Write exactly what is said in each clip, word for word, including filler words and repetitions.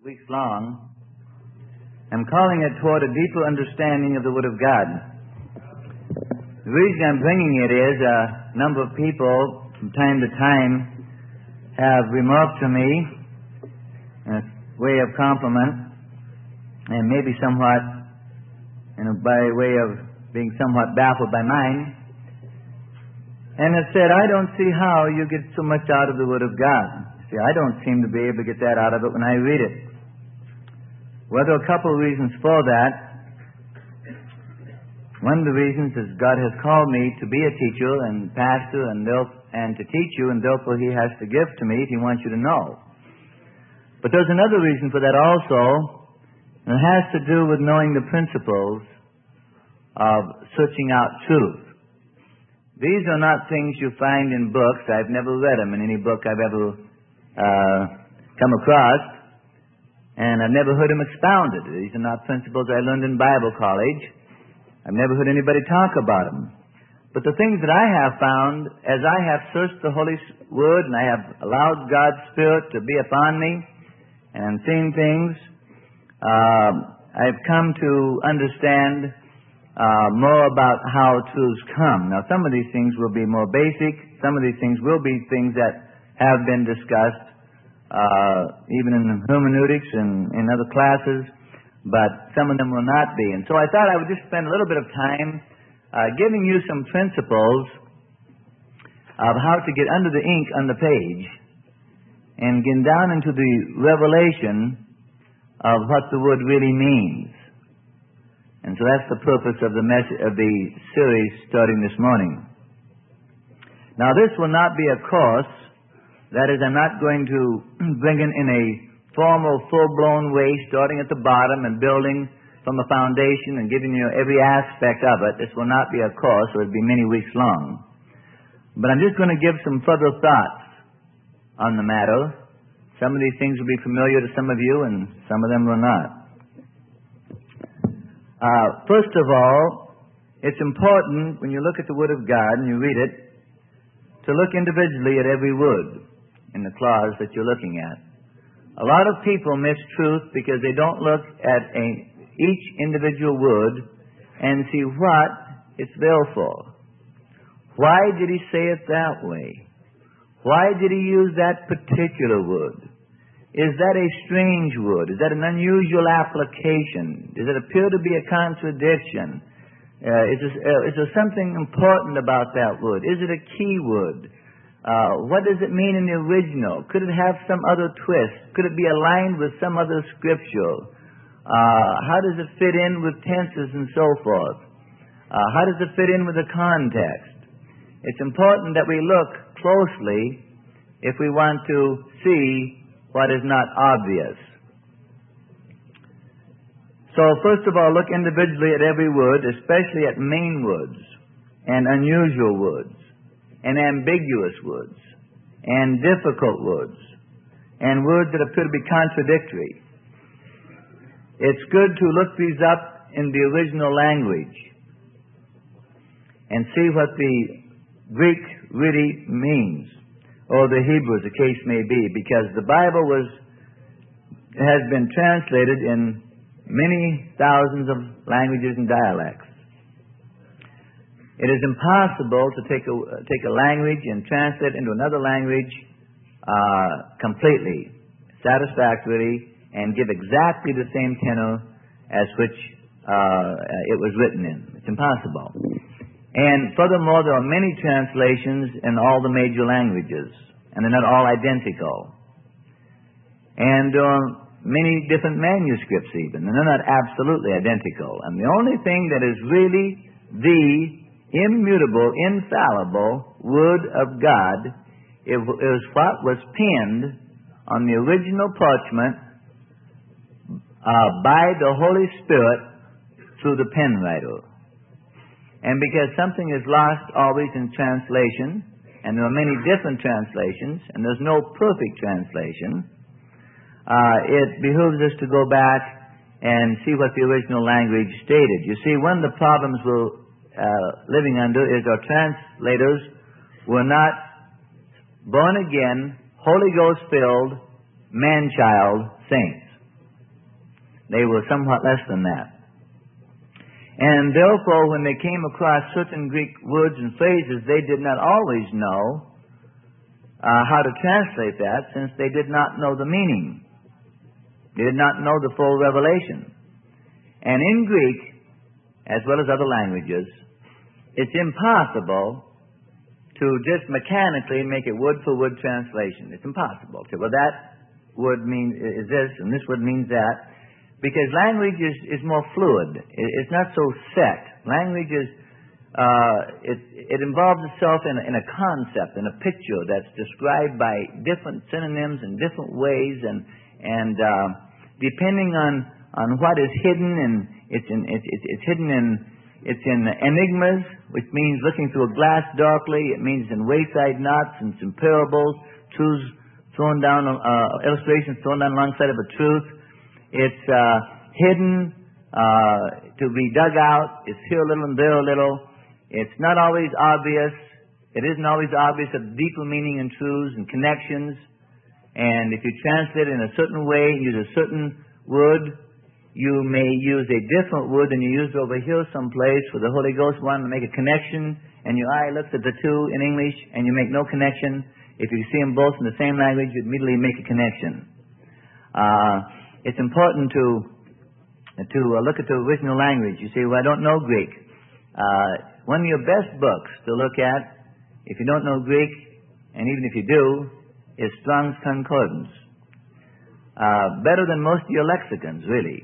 weeks long. I'm calling it toward a deeper understanding of the Word of God. The reason I'm bringing it is a number of people from time to time have remarked to me in a way of compliment and maybe somewhat in a, by way of being somewhat baffled by mine, and have said, I don't see how you get so much out of the Word of God. See, I don't seem to be able to get that out of it when I read it. Well, there are a couple of reasons for that. One of the reasons is God has called me to be a teacher and pastor and, and to teach you, and therefore He has to give to me if He wants you to know. But there's another reason for that also, and it has to do with knowing the principles of searching out truth. These are not things you find in books. I've never read them in any book I've ever uh, come across, and I've never heard them expounded. These are not principles I learned in Bible college. I've never heard anybody talk about them. But the things that I have found, as I have searched the Holy Word and I have allowed God's Spirit to be upon me and seen things, uh, I've come to understand uh, more about how truths come. Now, some of these things will be more basic. Some of these things will be things that have been discussed uh, even in hermeneutics and in other classes, but some of them will not be. And so I thought I would just spend a little bit of time uh, giving you some principles of how to get under the ink on the page and get down into the revelation of what the Word really means. And so that's the purpose of the message of the series starting this morning. Now, this will not be a course. That is, I'm not going to bring it in a formal, full-blown way, starting at the bottom and building from a foundation and giving you every aspect of it. This will not be a course, so it'll be many weeks long. But I'm just going to give some further thoughts on the matter. Some of these things will be familiar to some of you, and some of them will not. Uh, first of all, it's important when you look at the Word of God and you read it, to look individually at every word in the clause that you're looking at. A lot of people miss truth because they don't look at a, each individual word and see what it's there for. Why did he say it that way? Why did he use that particular word? Is that a strange word? Is that an unusual application? Does it appear to be a contradiction? Uh, is, this, uh, is there something important about that word? Is it a key word? Uh, what does it mean in the original? Could it have some other twist? Could it be aligned with some other scripture? Uh, how does it fit in with tenses and so forth? Uh, how does it fit in with the context? It's important that we look closely if we want to see what is not obvious. So, first of all, look individually at every word, especially at main words and unusual words and ambiguous words and difficult words and words that appear to be contradictory. It's good to look these up in the original language and see what the Greek really means, or the Hebrew, as the case may be, because the Bible was has been translated in many thousands of languages and dialects. It is impossible to take a, take a language and translate it into another language uh, completely, satisfactorily, and give exactly the same tenor as which uh, it was written in. It's impossible. And furthermore, there are many translations in all the major languages, and they're not all identical. And there are many different manuscripts even, and they're not absolutely identical. And the only thing that is really the immutable, infallible Word of God is what was penned on the original parchment uh, by the Holy Spirit through the pen writer. And because something is lost always in translation, and there are many different translations, and there's no perfect translation, uh, it behooves us to go back and see what the original language stated. You see, one of the problems we're uh, living under is our translators were not born again, Holy Ghost filled, man-child saints. They were somewhat less than that. And therefore, when they came across certain Greek words and phrases, they did not always know uh, how to translate that, since they did not know the meaning. They did not know the full revelation. And in Greek, as well as other languages, it's impossible to just mechanically make a word-for-word translation. It's impossible. So, well, that word means is this, and this word means that. Because language is, is more fluid. It, it's not so set. Language is, uh, it, it involves itself in a, in a concept, in a picture that's described by different synonyms in different ways, and and uh, depending on, on what is hidden, and it's in it, it, it's hidden in it's in enigmas, which means looking through a glass darkly. It means in wayside knots and some parables, truths thrown down, uh, illustrations thrown down alongside of a truth. It's uh, hidden, uh, to be dug out. It's here a little and there a little. It's not always obvious. It isn't always obvious of deeper meaning and truths and connections. And if you translate it in a certain way, use a certain word, you may use a different word than you used over here someplace, where the Holy Ghost wanted to make a connection, and your eye looks at the two in English, and you make no connection. If you see them both in the same language, you immediately make a connection. Uh... It's important to to uh, look at the original language. You say, well, I don't know Greek. Uh, one of your best books to look at, if you don't know Greek, and even if you do, is Strong's Concordance. Uh, better than most of your lexicons, really.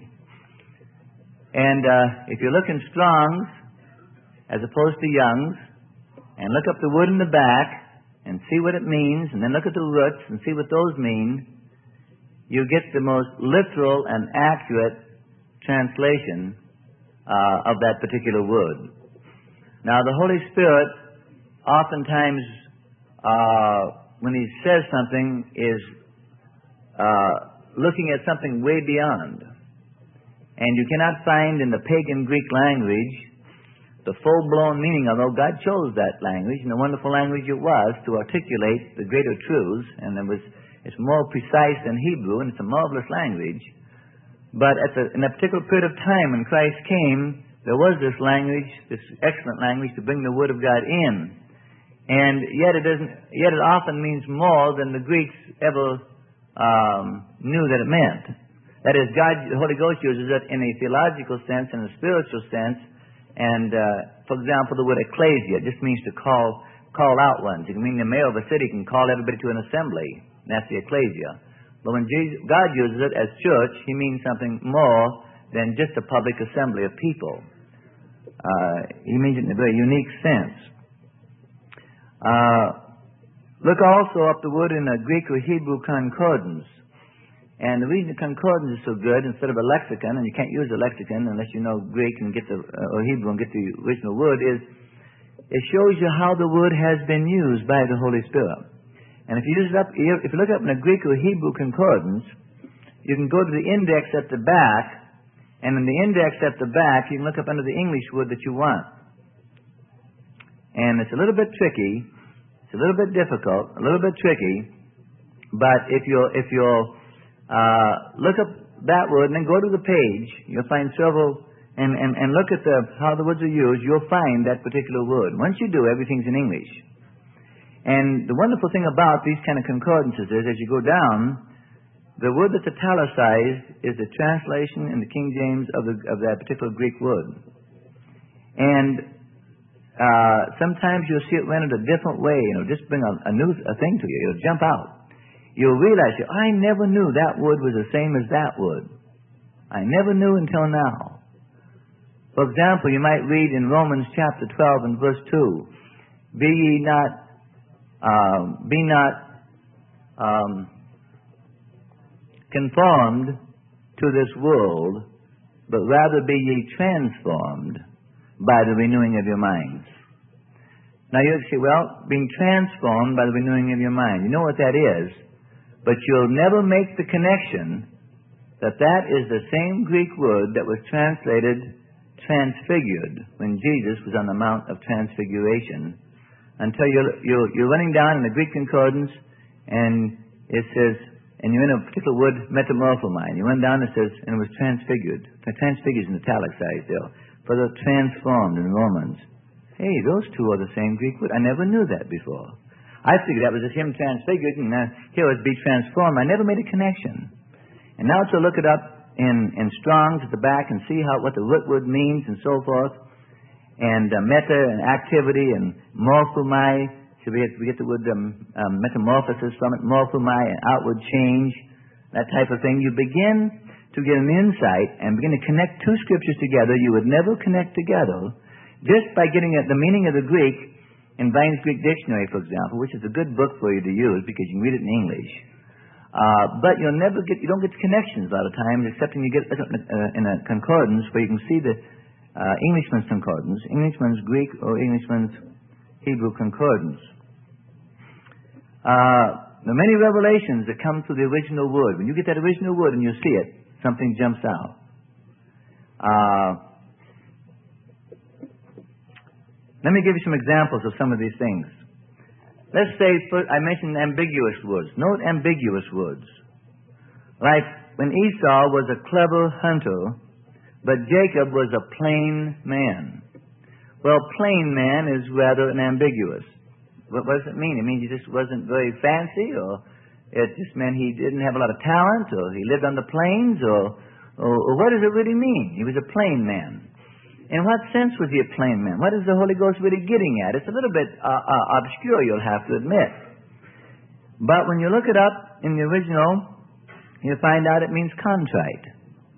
And uh, if you look in Strong's, as opposed to Young's, and look up the word in the back, and see what it means, and then look at the roots, and see what those mean, you get the most literal and accurate translation uh, of that particular word. Now, the Holy Spirit oftentimes, uh, when He says something, is uh, looking at something way beyond. And you cannot find in the pagan Greek language the full-blown meaning, although God chose that language, and the wonderful language it was to articulate the greater truths, and it was It's more precise than Hebrew, and it's a marvelous language. But at the, in a particular period of time when Christ came, there was this language, this excellent language, to bring the Word of God in. And yet it doesn't. Yet it often means more than the Greeks ever um, knew that it meant. That is, God, the Holy Ghost uses it in a theological sense, in a spiritual sense. And uh, for example, the word ecclesia just means to call call out ones. It can mean the mayor of a city can call everybody to an assembly. That's the ecclesia. But when Jesus, God uses it as church, He means something more than just a public assembly of people. Uh, he means it in a very unique sense. Uh, look also up the word in a Greek or Hebrew concordance. And the reason the concordance is so good, instead of a lexicon, and you can't use a lexicon unless you know Greek and get the uh, or Hebrew and get the original word, is it shows you how the word has been used by the Holy Spirit. And if you use it up, if you look up in a Greek or Hebrew concordance, you can go to the index at the back, and in the index at the back, you can look up under the English word that you want. And it's a little bit tricky, it's a little bit difficult, a little bit tricky, but if you'll if you'll uh, look up that word and then go to the page, you'll find several, and, and, and look at the how the words are used, you'll find that particular word. Once you do, everything's in English. And the wonderful thing about these kind of concordances is, as you go down, the word that's italicized is the translation in the King James of, the, of that particular Greek word. And uh, sometimes you'll see it rendered a different way. You know, just bring a, a new a thing to you. It'll jump out. You'll realize, I never knew that word was the same as that word. I never knew until now. For example, you might read in Romans chapter twelve and verse two, Be ye not Um, be not um, conformed to this world, but rather be ye transformed by the renewing of your minds. Now you say, well, being transformed by the renewing of your mind. You know what that is, but you'll never make the connection that that is the same Greek word that was translated transfigured when Jesus was on the Mount of Transfiguration, until you're, you're, you're running down in the Greek concordance, and it says, and you're in a particular word, metamorphomai, and you went down and it says, and it was transfigured. Transfigured is in italicized there. For the transformed in Romans. Hey, those two are the same Greek word. I never knew that before. I figured that was just him transfigured, and uh, here was be transformed. I never made a connection. And now to look it up in, in Strong's at the back and see how what the root word means and so forth, and uh, meta and activity and morphomai, so we get, we get the word um, um, metamorphosis from it, morphomai and outward change, that type of thing. You begin to get an insight and begin to connect two scriptures together you would never connect together just by getting at the meaning of the Greek in Vine's Greek Dictionary, for example, which is a good book for you to use because you can read it in English. Uh, but you'll never get, you don't get connections a lot of times, except when you get uh, in a concordance where you can see the uh, Englishman's concordance, Englishman's Greek or Englishman's Hebrew concordance. Uh, there are many revelations that come through the original word. When you get that original word and you see it, something jumps out. Uh, let me give you some examples of some of these things. Let's say, first, I mentioned ambiguous words. Note ambiguous words. Like when Esau was a clever hunter, but Jacob was a plain man. Well, plain man is rather an ambiguous. What, what does it mean? It means he just wasn't very fancy, or it just meant he didn't have a lot of talent, or he lived on the plains, or, or, or what does it really mean? He was a plain man. In what sense was he a plain man? What is the Holy Ghost really getting at? It's a little bit uh, uh, obscure, you'll have to admit. But when you look it up in the original, you'll find out it means contrite.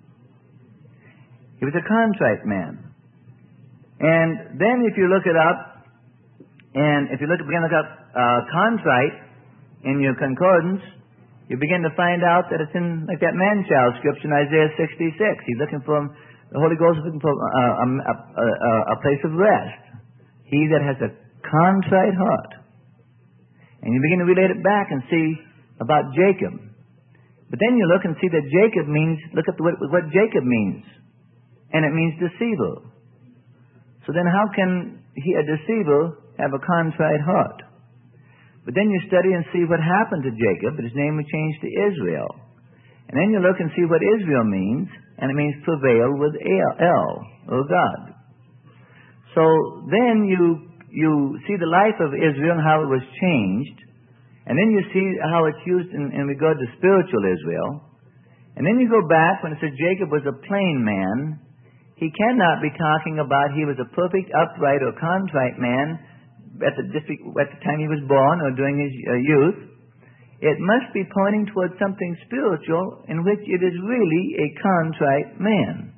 He was a contrite man. And then if you look it up, and if you look, begin to look up uh, contrite in your concordance, you begin to find out that it's in, like that man-child scripture in Isaiah sixty-six. He's looking for... The Holy Ghost is looking for a, a, a, a place of rest. He that has a contrite heart. And you begin to relate it back and see about Jacob. But then you look and see that Jacob means, look at what, what Jacob means. And it means deceiver. So then how can he, a deceiver, have a contrite heart? But then you study and see what happened to Jacob, but his name was changed to Israel. And then you look and see what Israel means, and it means prevail with El, or God. So then you you see the life of Israel and how it was changed, and then you see how it's used in, in regard to spiritual Israel. And then you go back when it says Jacob was a plain man. He cannot be talking about he was a perfect, upright, or contrite man at the, at the time he was born or during his uh, youth. It must be pointing towards something spiritual in which it is really a contrite man.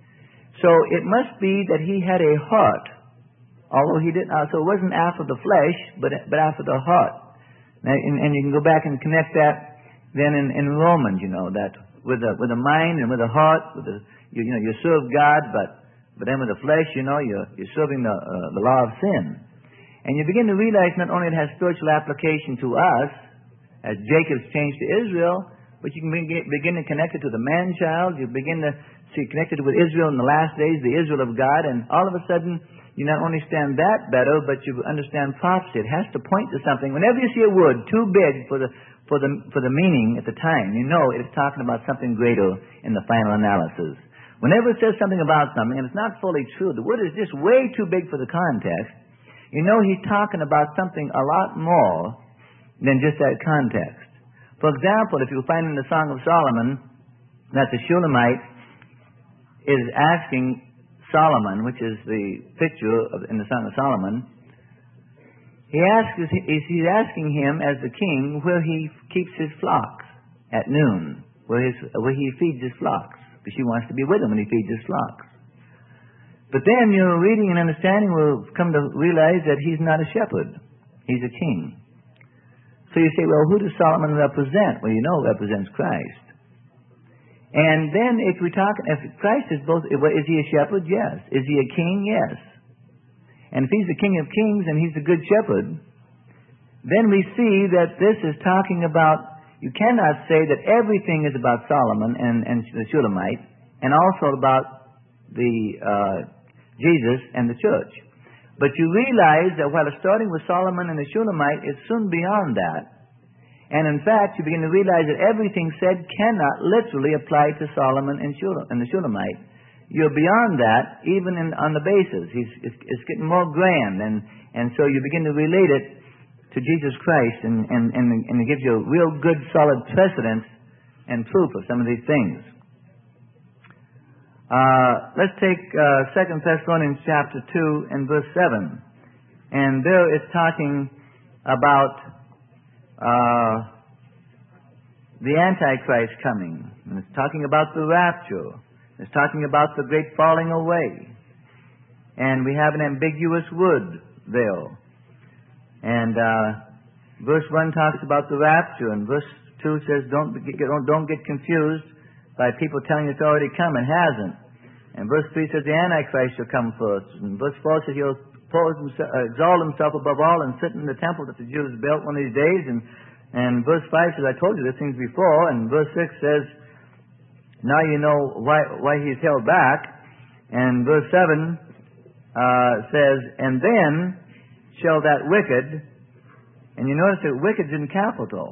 So it must be that he had a heart, although he didn't. Uh, so it wasn't after the flesh, but but after the heart. Now, and, and you can go back and connect that then in, in Romans, you know, that with a with a mind and with a heart, with a, you, you know, you serve God, but but then with the flesh, you know, you're you're serving the uh, the law of sin, and you begin to realize not only it has spiritual application to us, as Jacob's changed to Israel, but you can begin to connect it to the man-child. You begin to see connected with Israel in the last days, the Israel of God, and all of a sudden you not only understand that better, but you understand prophecy. It has to point to something. Whenever you see a word too big for the for the for the meaning at the time, you know it's talking about something greater in the final analysis. Whenever it says something about something and it's not fully true, the word is just way too big for the context, you know he's talking about something a lot more than just that context. For example, if you find in the Song of Solomon that the Shulamite is asking Solomon, which is the picture of, in the Song of Solomon, he asks, he's asking him as the king where he keeps his flocks at noon, where, his, where he feeds his flocks, because she wants to be with him when he feeds his flocks. But then your reading and understanding will come to realize that he's not a shepherd, he's a king. So you say, well, who does Solomon represent? Well, you know it represents Christ. And then if we talk, if Christ is both, is he a shepherd? Yes. Is he a king? Yes. And if he's the King of Kings and he's a good shepherd, then we see that this is talking about, you cannot say that everything is about Solomon and, and the Shulamite, and also about the uh, Jesus and the church. But you realize that while it's starting with Solomon and the Shulamite, it's soon beyond that. And in fact, you begin to realize that everything said cannot literally apply to Solomon and, Shulam, and the Shulamite. You're beyond that, even in, on the basis. He's, it's, it's getting more grand, and, and so you begin to relate it to Jesus Christ, and, and, and, and it gives you a real good, solid precedent and proof of some of these things. Uh, let's take uh, Second Thessalonians chapter two and verse seven. And there it's talking about uh, the Antichrist coming. And it's talking about the rapture. It's talking about the great falling away. And we have an ambiguous word there. And uh, verse one talks about the rapture, and verse two says, don't get, don't, don't get confused by people telling you it's already come. It hasn't. And verse three says the Antichrist shall come first. And verse four says he'll pose himself, uh, exalt himself above all and sit in the temple that the Jews built one of these days. And, and verse five says, I told you these things before. And verse six says, now you know why, why he's held back. And verse seven uh, says, and then shall that wicked, and you notice that wicked's in capital.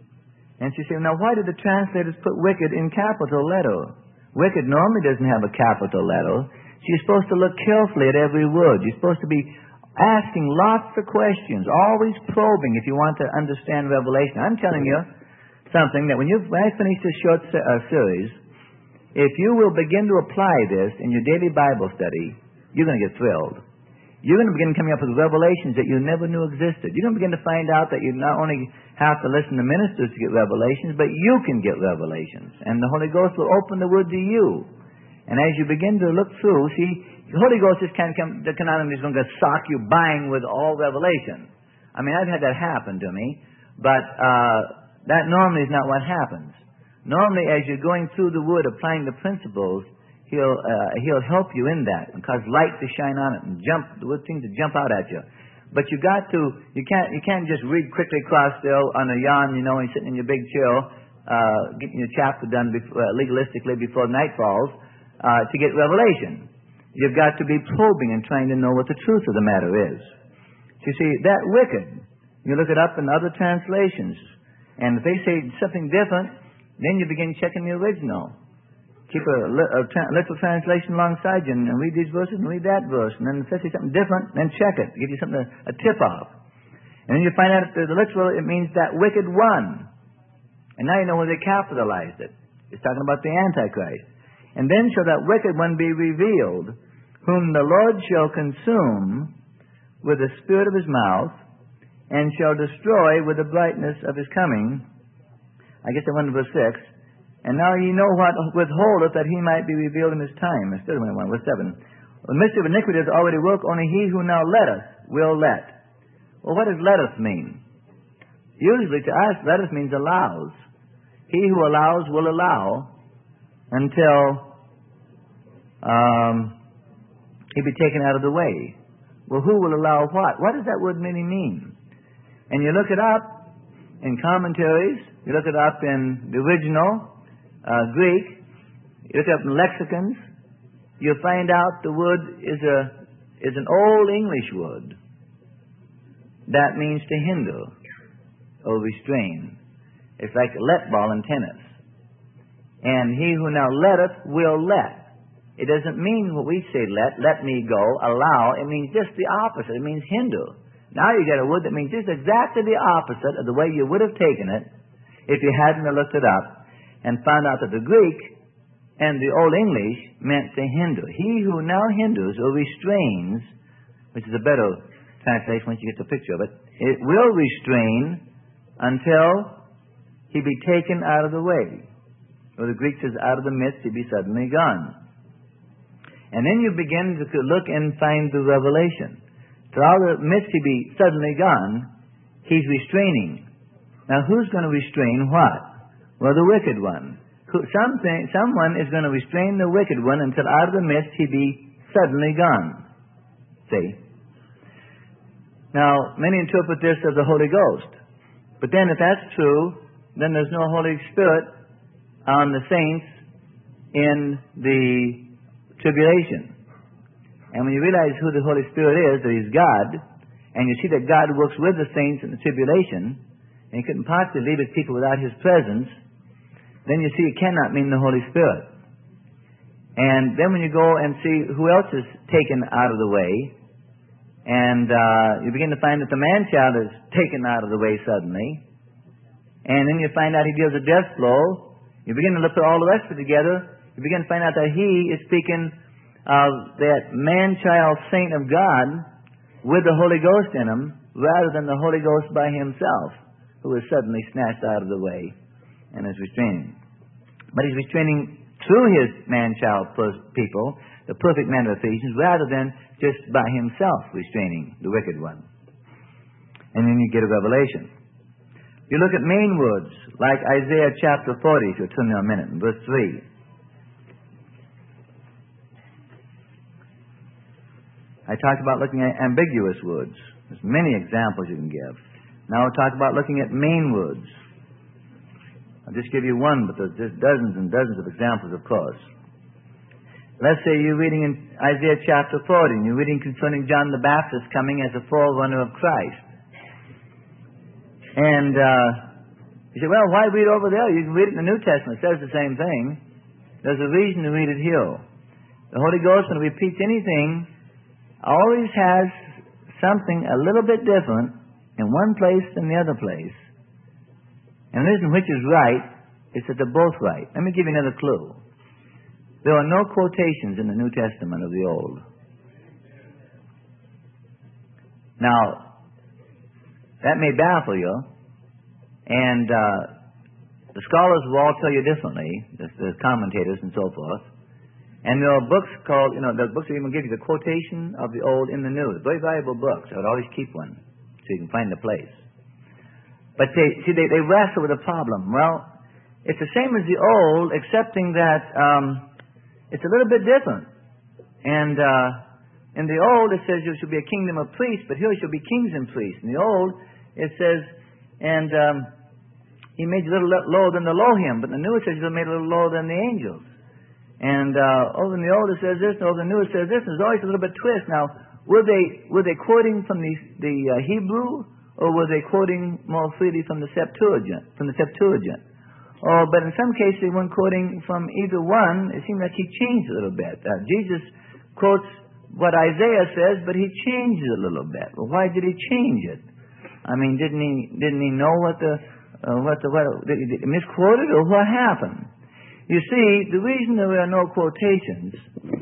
And she said, now why did the translators put wicked in capital letter? Wicked normally doesn't have a capital letter. She's supposed to look carefully at every word. You're supposed to be asking lots of questions, always probing if you want to understand Revelation. I'm telling you something that when, you, when I finish this short se- uh, series, if you will begin to apply this in your daily Bible study, you're going to get thrilled. You're going to begin coming up with revelations that you never knew existed. You're going to begin to find out that you not only have to listen to ministers to get revelations, but you can get revelations. And the Holy Ghost will open the Word to you. And as you begin to look through, see, the Holy Ghost just can't come, the conundrum is going to sock you buying with all revelation. I mean, I've had that happen to me, but uh, that normally is not what happens. Normally, as you're going through the Word, applying the principles, He'll uh, he'll help you in that and cause light to shine on it and jump the things to jump out at you. But you got to you can't you can't just read quickly across there on a yawn, you know, and sitting in your big chair, uh, getting your chapter done before, uh, legalistically before night falls uh, to get revelation. You've got to be probing and trying to know what the truth of the matter is. You see, that wicked, you look it up in other translations, and if they say something different, then you begin checking the original. Keep a, a tra- literal translation alongside you and, and read these verses and read that verse. And then if they say something different, then check it. Give you something, a, a tip-off. And then you find out that the literal, it means that wicked one. And now you know where they capitalized it. It's talking about the Antichrist. And then shall that wicked one be revealed, whom the Lord shall consume with the spirit of his mouth, and shall destroy with the brightness of his coming. I guess I went to verse six. And now ye know what withholdeth that he might be revealed in his time. Instead of verse seven. The mystery of iniquity does already work, only he who now letteth will let. Well, what does letteth mean? Usually to us, letteth means allows. He who allows will allow until um, he be taken out of the way. Well, who will allow what? What does that word really mean? And you look it up in commentaries, you look it up in the original Uh, Greek, you look up in lexicons, you'll find out the word is a is an old English word that means to hinder or restrain. It's like a let ball in tennis. And he who now letteth will let. It doesn't mean what we say let, let me go, allow. It means just the opposite. It means hinder. Now you get a word that means just exactly the opposite of the way you would have taken it if you hadn't looked it up and found out that the Greek and the Old English meant to hinder. He who now hinders or restrains, which is a better translation once you get the picture of it, it will restrain until he be taken out of the way. Or the Greek says, out of the midst he be suddenly gone. And then you begin to look and find the revelation. To out of the midst he be suddenly gone, he's restraining. Now who's going to restrain what? Well, the wicked one. Something, someone is going to restrain the wicked one until out of the midst he be suddenly gone. See? Now, many interpret this as the Holy Ghost. But then if that's true, then there's no Holy Spirit on the saints in the tribulation. And when you realize who the Holy Spirit is, that he's God, and you see that God works with the saints in the tribulation, and He couldn't possibly leave His people without His presence, then you see it cannot mean the Holy Spirit. And then when you go and see who else is taken out of the way, and uh, you begin to find that the man-child is taken out of the way suddenly, and then you find out He gives a death blow, you begin to look at all the rest of it together, you begin to find out that He is speaking of that man-child saint of God with the Holy Ghost in Him, rather than the Holy Ghost by Himself, who is suddenly snatched out of the way and is restraining. But He's restraining through His man-child people, the perfect man of Ephesians, rather than just by Himself restraining the wicked one. And then you get a revelation. You look at main words, like Isaiah chapter forty, if you'll turn there a minute, in verse three. I talked about looking at ambiguous words. There's many examples you can give. Now we'll talk about looking at main words. I'll just give you one, but there's just dozens and dozens of examples, of course. Let's say you're reading in Isaiah chapter forty, and you're reading concerning John the Baptist coming as a forerunner of Christ. And uh, you say, well, why read over there? You can read it in the New Testament. It says the same thing. There's a reason to read it here. The Holy Ghost, when it repeats anything, always has something a little bit different in one place than the other place. And the reason which is right is that they're both right. Let me give you another clue. There are no quotations in the New Testament of the Old. Now, that may baffle you, and uh, the scholars will all tell you differently, the, the commentators and so forth. And there are books called, you know, the books that even give you the quotation of the Old in the New. Very valuable books. I would always keep one so you can find the place. But they, see, they, they wrestle with a problem. Well, it's the same as the Old, excepting that um, it's a little bit different. And uh, in the Old, it says you shall be a kingdom of priests, but here you shall be kings and priests. In the Old, it says, and um, He made you a little lower than the Elohim, but in the New, it says you made a little lower than the angels. And uh, over in the Old it says this, and over in the New it says this. And there's always a little bit twist. Now, were they were they quoting from the the uh, Hebrew, or were they quoting more freely from the Septuagint? From the Septuagint. Oh, but in some cases they weren't quoting from either one. It seemed like He changed a little bit. Uh, Jesus quotes what Isaiah says, but He changed it a little bit. Well, why did He change it? I mean, didn't He didn't He know what the uh, what the what did He misquote it, or what happened? You see, the reason there are no quotations,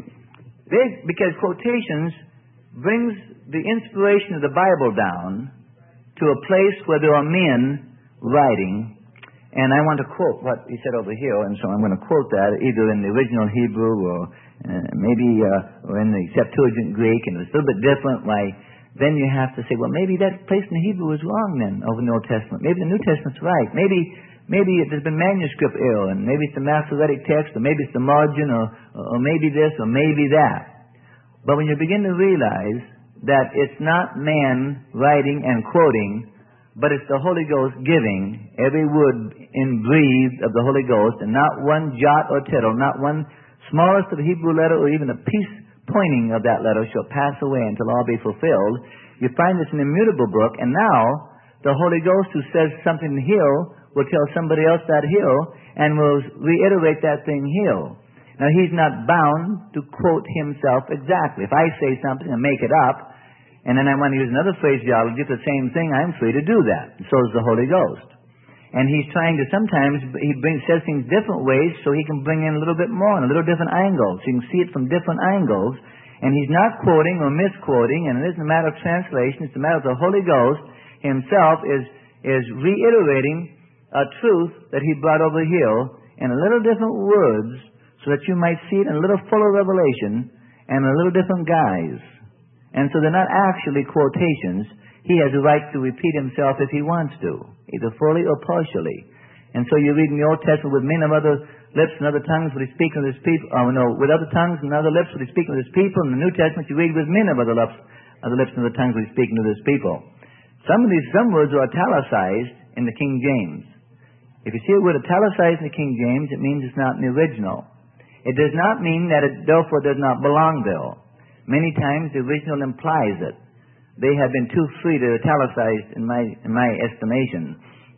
they, because quotations brings the inspiration of the Bible down to a place where there are men writing, and I want to quote what he said over here, and so I'm going to quote that either in the original Hebrew or uh, maybe uh, or in the Septuagint Greek, and it's a little bit different. Why? Then you have to say, well, maybe that place in the Hebrew is wrong then over in the Old Testament. Maybe the New Testament's right. Maybe Maybe there's been manuscript error, and maybe it's the Masoretic text, or maybe it's the margin, or, or maybe this, or maybe that. But when you begin to realize that it's not man writing and quoting, but it's the Holy Ghost giving every word in breathed of the Holy Ghost, and not one jot or tittle, not one smallest of the Hebrew letter, or even a piece pointing of that letter shall pass away until all be fulfilled. You find it's an immutable book, and now the Holy Ghost who says something here will tell somebody else that here, and will reiterate that thing here. Now, He's not bound to quote Himself exactly. If I say something and make it up, and then I want to use another phraseology for the same thing, I'm free to do that. And so is the Holy Ghost. And He's trying to sometimes, He brings, says things different ways so He can bring in a little bit more, and a little different angles. So you can see it from different angles. And He's not quoting or misquoting, and it isn't a matter of translation. It's a matter of the Holy Ghost Himself is, is reiterating a truth that He brought over here in a little different words so that you might see it in a little fuller revelation and a little different guise. And so they're not actually quotations. He has a right to repeat Himself if He wants to, either fully or partially. And so you read in the Old Testament, with men of other lips and other tongues will He speak with His people. Oh, no, with other tongues and other lips will He speak with His people. In the New Testament, you read with men of other lips, other lips and other tongues will He speaking to His people. Some of these, some words are italicized in the King James. If you see a word italicized in the King James, it means it's not in the original. It does not mean that it therefore does not belong there. Many times the original implies it. They have been too free to italicize in my in my estimation.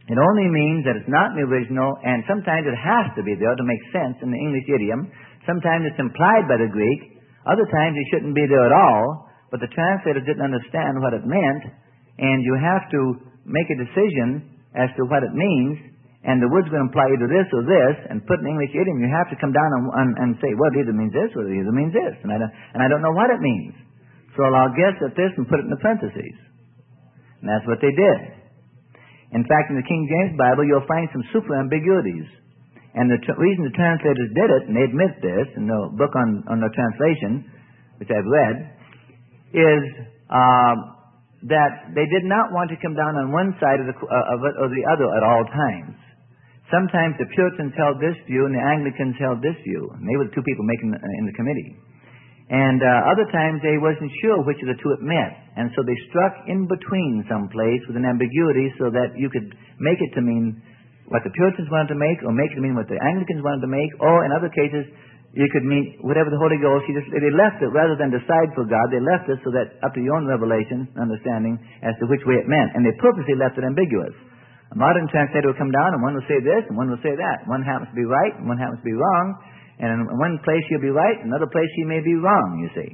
It only means that it's not in the original, and sometimes it has to be there to make sense in the English idiom. Sometimes it's implied by the Greek. Other times it shouldn't be there at all, but the translator didn't understand what it meant, and you have to make a decision as to what it means, and the word's going to imply either this or this, and put an English idiom. You have to come down and, and, and say, well, it either means this or it either means this, and I don't, and I don't know what it means. So I'll guess at this and put it in the parentheses. And that's what they did. In fact, in the King James Bible, you'll find some super ambiguities. And the tr- reason the translators did it, and they admit this in the book on, on the translation, which I've read, is uh, that they did not want to come down on one side of, the, uh, of it or the other at all times. Sometimes the Puritans held this view and the Anglicans held this view. And they were the two people making the, uh, in the committee. And uh, other times they wasn't sure which of the two it meant. And so they struck in between someplace with an ambiguity so that you could make it to mean what the Puritans wanted to make, or make it to mean what the Anglicans wanted to make, or in other cases, you could mean whatever the Holy Ghost. You just, they left it, rather than decide for God, they left it so that up to your own revelation, understanding as to which way it meant. And they purposely left it ambiguous. A modern translator will come down, and one will say this, and one will say that. One happens to be right, and one happens to be wrong. And in one place he'll be right, in another place he may be wrong, you see.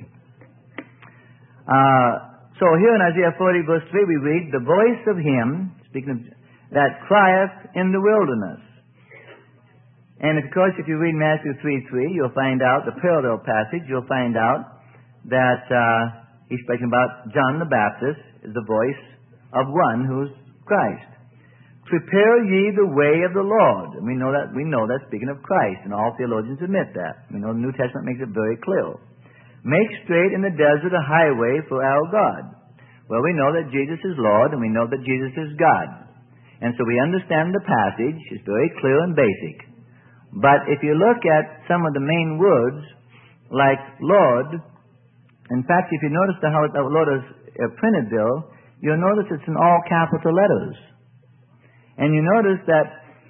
Uh, so here in Isaiah forty, verse three, we read, the voice of him, speaking of, that crieth in the wilderness. And of course, if you read Matthew three three, you'll find out, the parallel passage, you'll find out that uh, he's speaking about John the Baptist is the voice of one who's Christ. Prepare ye the way of the Lord. And we know that, we know that speaking of Christ, and all theologians admit that. We know the New Testament makes it very clear. Make straight in the desert a highway for our God. Well, we know that Jesus is Lord, and we know that Jesus is God. And so we understand the passage. It's very clear and basic. But if you look at some of the main words, like Lord, in fact, if you notice how the Lord is printed there, you'll notice it's in all capital letters. And you notice that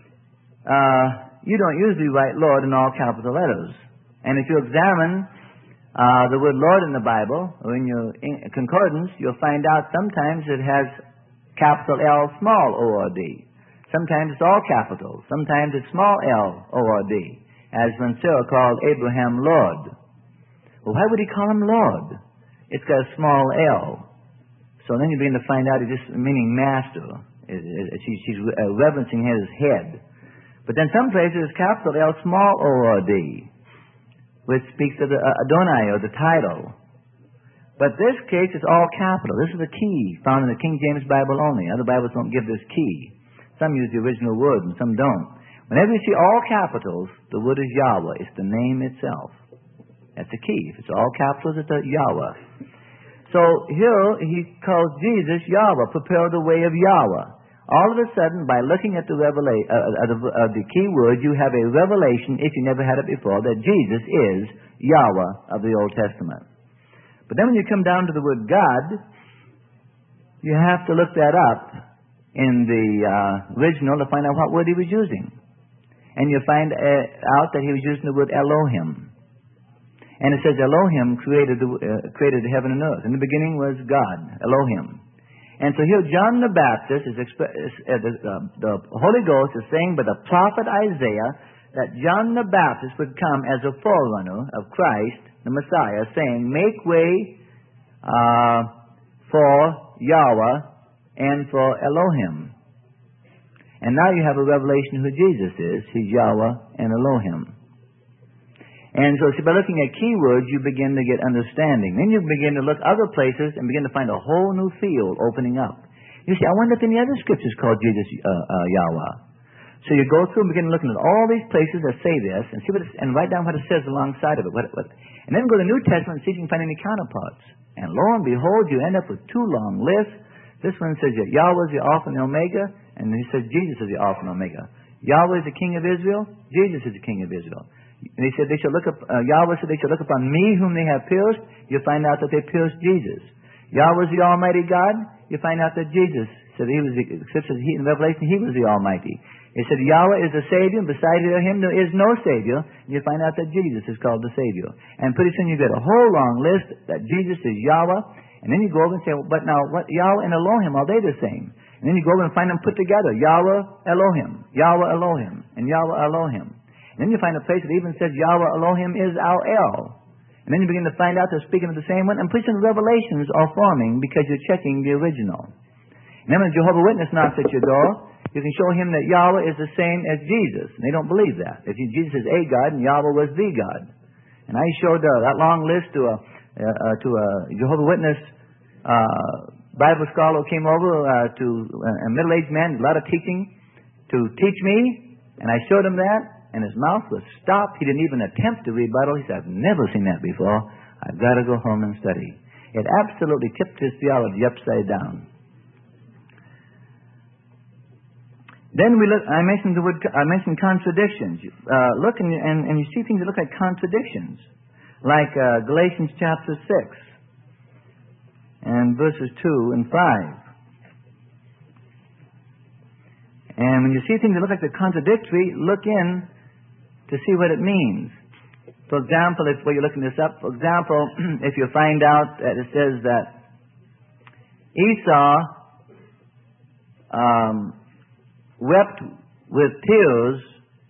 uh, you don't usually write Lord in all capital letters. And if you examine uh, the word Lord in the Bible, or in your concordance, you'll find out sometimes it has capital L, small O R D. Sometimes it's all capital. Sometimes it's small L, O R D. As when Sarah called Abraham Lord. Well, why would he call him Lord? It's got a small L. So then you begin to find out it's just meaning master. She's, she's uh, reverencing his head. But then some places it's capital L, small O R D, which speaks of the uh, Adonai, or the title. But this case is all capital. This is the key found in the King James Bible only. Other Bibles don't give this key. Some use the original word and some don't. Whenever you see all capitals, the word is Yahweh. It's the name itself. That's the key. If it's all capitals, it's a Yahweh. So here he calls Jesus Yahweh, prepare the way of Yahweh. All of a sudden, by looking at the, revela- uh, uh, the, uh, the key word, you have a revelation, if you never had it before, that Jesus is Yahweh of the Old Testament. But then when you come down to the word God, you have to look that up in the uh, original to find out what word he was using. And you find uh, out that he was using the word Elohim. And it says Elohim created the, uh, created the heaven and earth. In the beginning was God, Elohim. And so here John the Baptist, is exp- uh, the, uh, the Holy Ghost is saying by the prophet Isaiah that John the Baptist would come as a forerunner of Christ, the Messiah, saying, make way uh, for Yahweh and for Elohim. And now you have a revelation who Jesus is. He's Yahweh and Elohim. And so see, by looking at keywords, you begin to get understanding. Then you begin to look other places and begin to find a whole new field opening up. You see, I wonder if any other scriptures call Jesus uh, uh, Yahweh. So you go through and begin looking at all these places that say this, and see what it, and write down what it says alongside of it. What, what, and then go to the New Testament and see if you can find any counterparts. And lo and behold, you end up with two long lists. This one says that Yahweh is the Alpha and the Omega, and he says Jesus is the Alpha and Omega. Yahweh is the King of Israel. Jesus is the King of Israel. And he said, they shall look up, uh, Yahweh said, they shall look upon me whom they have pierced. You find out that they pierced Jesus. Yahweh is the Almighty God. You find out that Jesus said he was the, he, in Revelation, he was the Almighty. It said Yahweh is the Savior, and beside him there is no Savior. You find out that Jesus is called the Savior. And pretty soon you get a whole long list that Jesus is Yahweh. And then you go over and say, well, but now, what, Yahweh and Elohim, are they the same? And then you go over and find them put together. Yahweh Elohim, Yahweh Elohim, and Yahweh Elohim. And then you find a place that even says Yahweh Elohim is our El. And then you begin to find out they're speaking of the same one. And pretty soon revelations are forming because you're checking the original. And then when a Jehovah's Witness knocks at your door, you can show him that Yahweh is the same as Jesus. And they don't believe that. If Jesus is a God and Yahweh was the God. And I showed uh, that long list to a, uh, uh, to a Jehovah's Witness uh, Bible scholar who came over uh, to uh, a middle-aged man, a lot of teaching, to teach me, and I showed him that, and his mouth was stopped. He didn't even attempt to rebuttal. He said, I've never seen that before. I've got to go home and study. It absolutely tipped his theology upside down. Then we look, I mentioned the word, I mentioned contradictions. Uh, look and, and, and you see things that look like contradictions, like uh, Galatians chapter six. And verses two and five. And when you see things that look like they're contradictory, look in to see what it means. For example, if well, you're looking this up, for example, if you find out that it says that Esau um, wept with tears,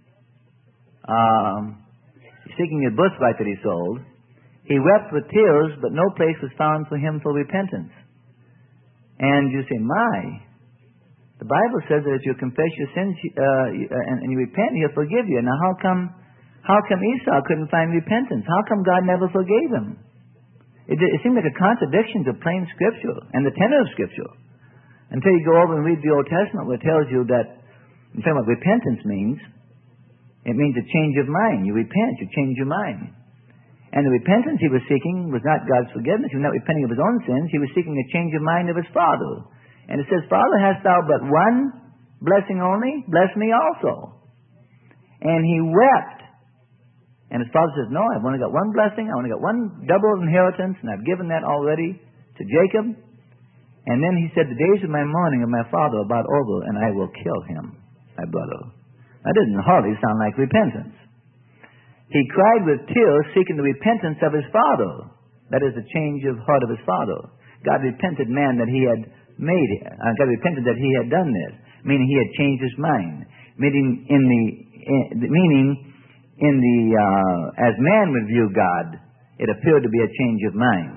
um, seeking his birthright that he sold. He wept with tears, but no place was found for him for repentance. And you say, my, the Bible says that if you confess your sins uh, and, and you repent, he'll forgive you. Now how come how come Esau couldn't find repentance? How come God never forgave him? It, it seemed like a contradiction to plain Scripture and the tenor of Scripture. Until you go over and read the Old Testament where it tells you that, in fact, what repentance means, it means a change of mind. You repent, you change your mind. And the repentance he was seeking was not God's forgiveness. He was not repenting of his own sins. He was seeking a change of mind of his father. And it says, Father, hast thou but one blessing only? Bless me also. And he wept. And his father says, no, I've only got one blessing. I only got one double inheritance, and I've given that already to Jacob. And then he said, the days of my mourning of my father are about over, and I will kill him, my brother. That doesn't hardly sound like repentance. He cried with tears, seeking the repentance of his father. That is the change of heart of his father. God repented man that he had made it. Uh, God repented that he had done this, meaning he had changed his mind. Meaning in the, in, meaning in the uh, as man would view God, it appeared to be a change of mind.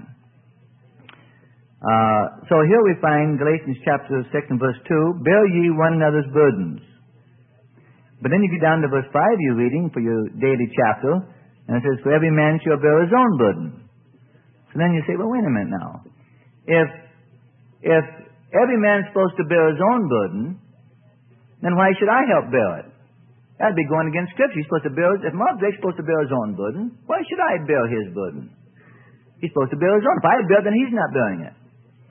Uh, so here we find Galatians chapter six and verse two: bear ye one another's burdens. But then you get down to verse five, you're reading for your daily chapter, and it says, for every man shall bear his own burden. So then you say, well, wait a minute now. If, if every man's supposed to bear his own burden, then why should I help bear it? That'd be going against Scripture. He's supposed to bear, if Mark Drake's supposed to bear his own burden, why should I bear his burden? He's supposed to bear his own. If I bear it, then he's not bearing it.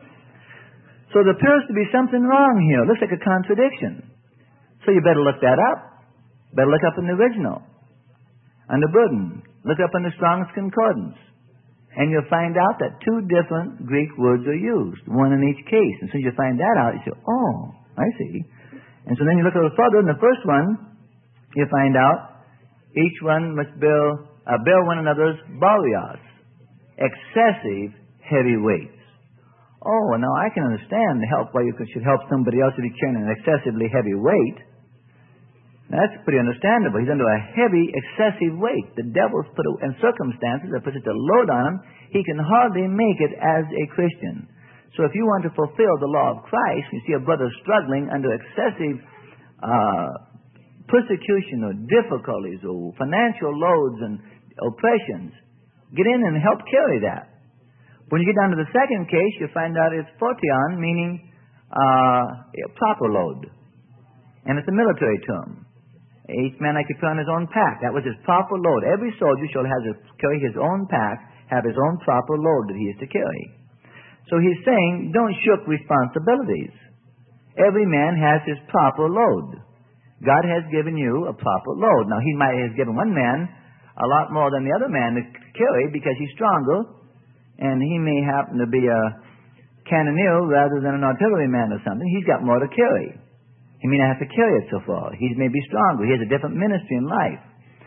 So there appears to be something wrong here. It looks like a contradiction. So you better look that up. Better look up in the original, on the burden. Look up in the Strong's Concordance. And you'll find out that two different Greek words are used, one in each case. And so you find that out, you say, oh, I see. And so then you look a little further, in the first one, you find out each one must bear, uh, bear one another's barios, excessive heavy weights. Oh, now I can understand the help why you should help somebody else if you're carrying an excessively heavy weight. That's pretty understandable. He's under a heavy, excessive weight. The devil's put a, in circumstances that puts such a load on him, he can hardly make it as a Christian. So if you want to fulfill the law of Christ, you see a brother struggling under excessive uh, persecution or difficulties or financial loads and oppressions, get in and help carry that. When you get down to the second case, you find out it's fortion, meaning uh, a proper load. And it's a military term. Each man I could put on his own pack. That was his proper load. Every soldier shall have to carry his own pack, have his own proper load that he is to carry. So he's saying, don't shirk responsibilities. Every man has his proper load. God has given you a proper load. Now, he might have given one man a lot more than the other man to carry because he's stronger, and he may happen to be a cannoneer rather than an artilleryman or something. He's got more to carry. He may not have to carry it so far. He may be stronger. He has a different ministry in life.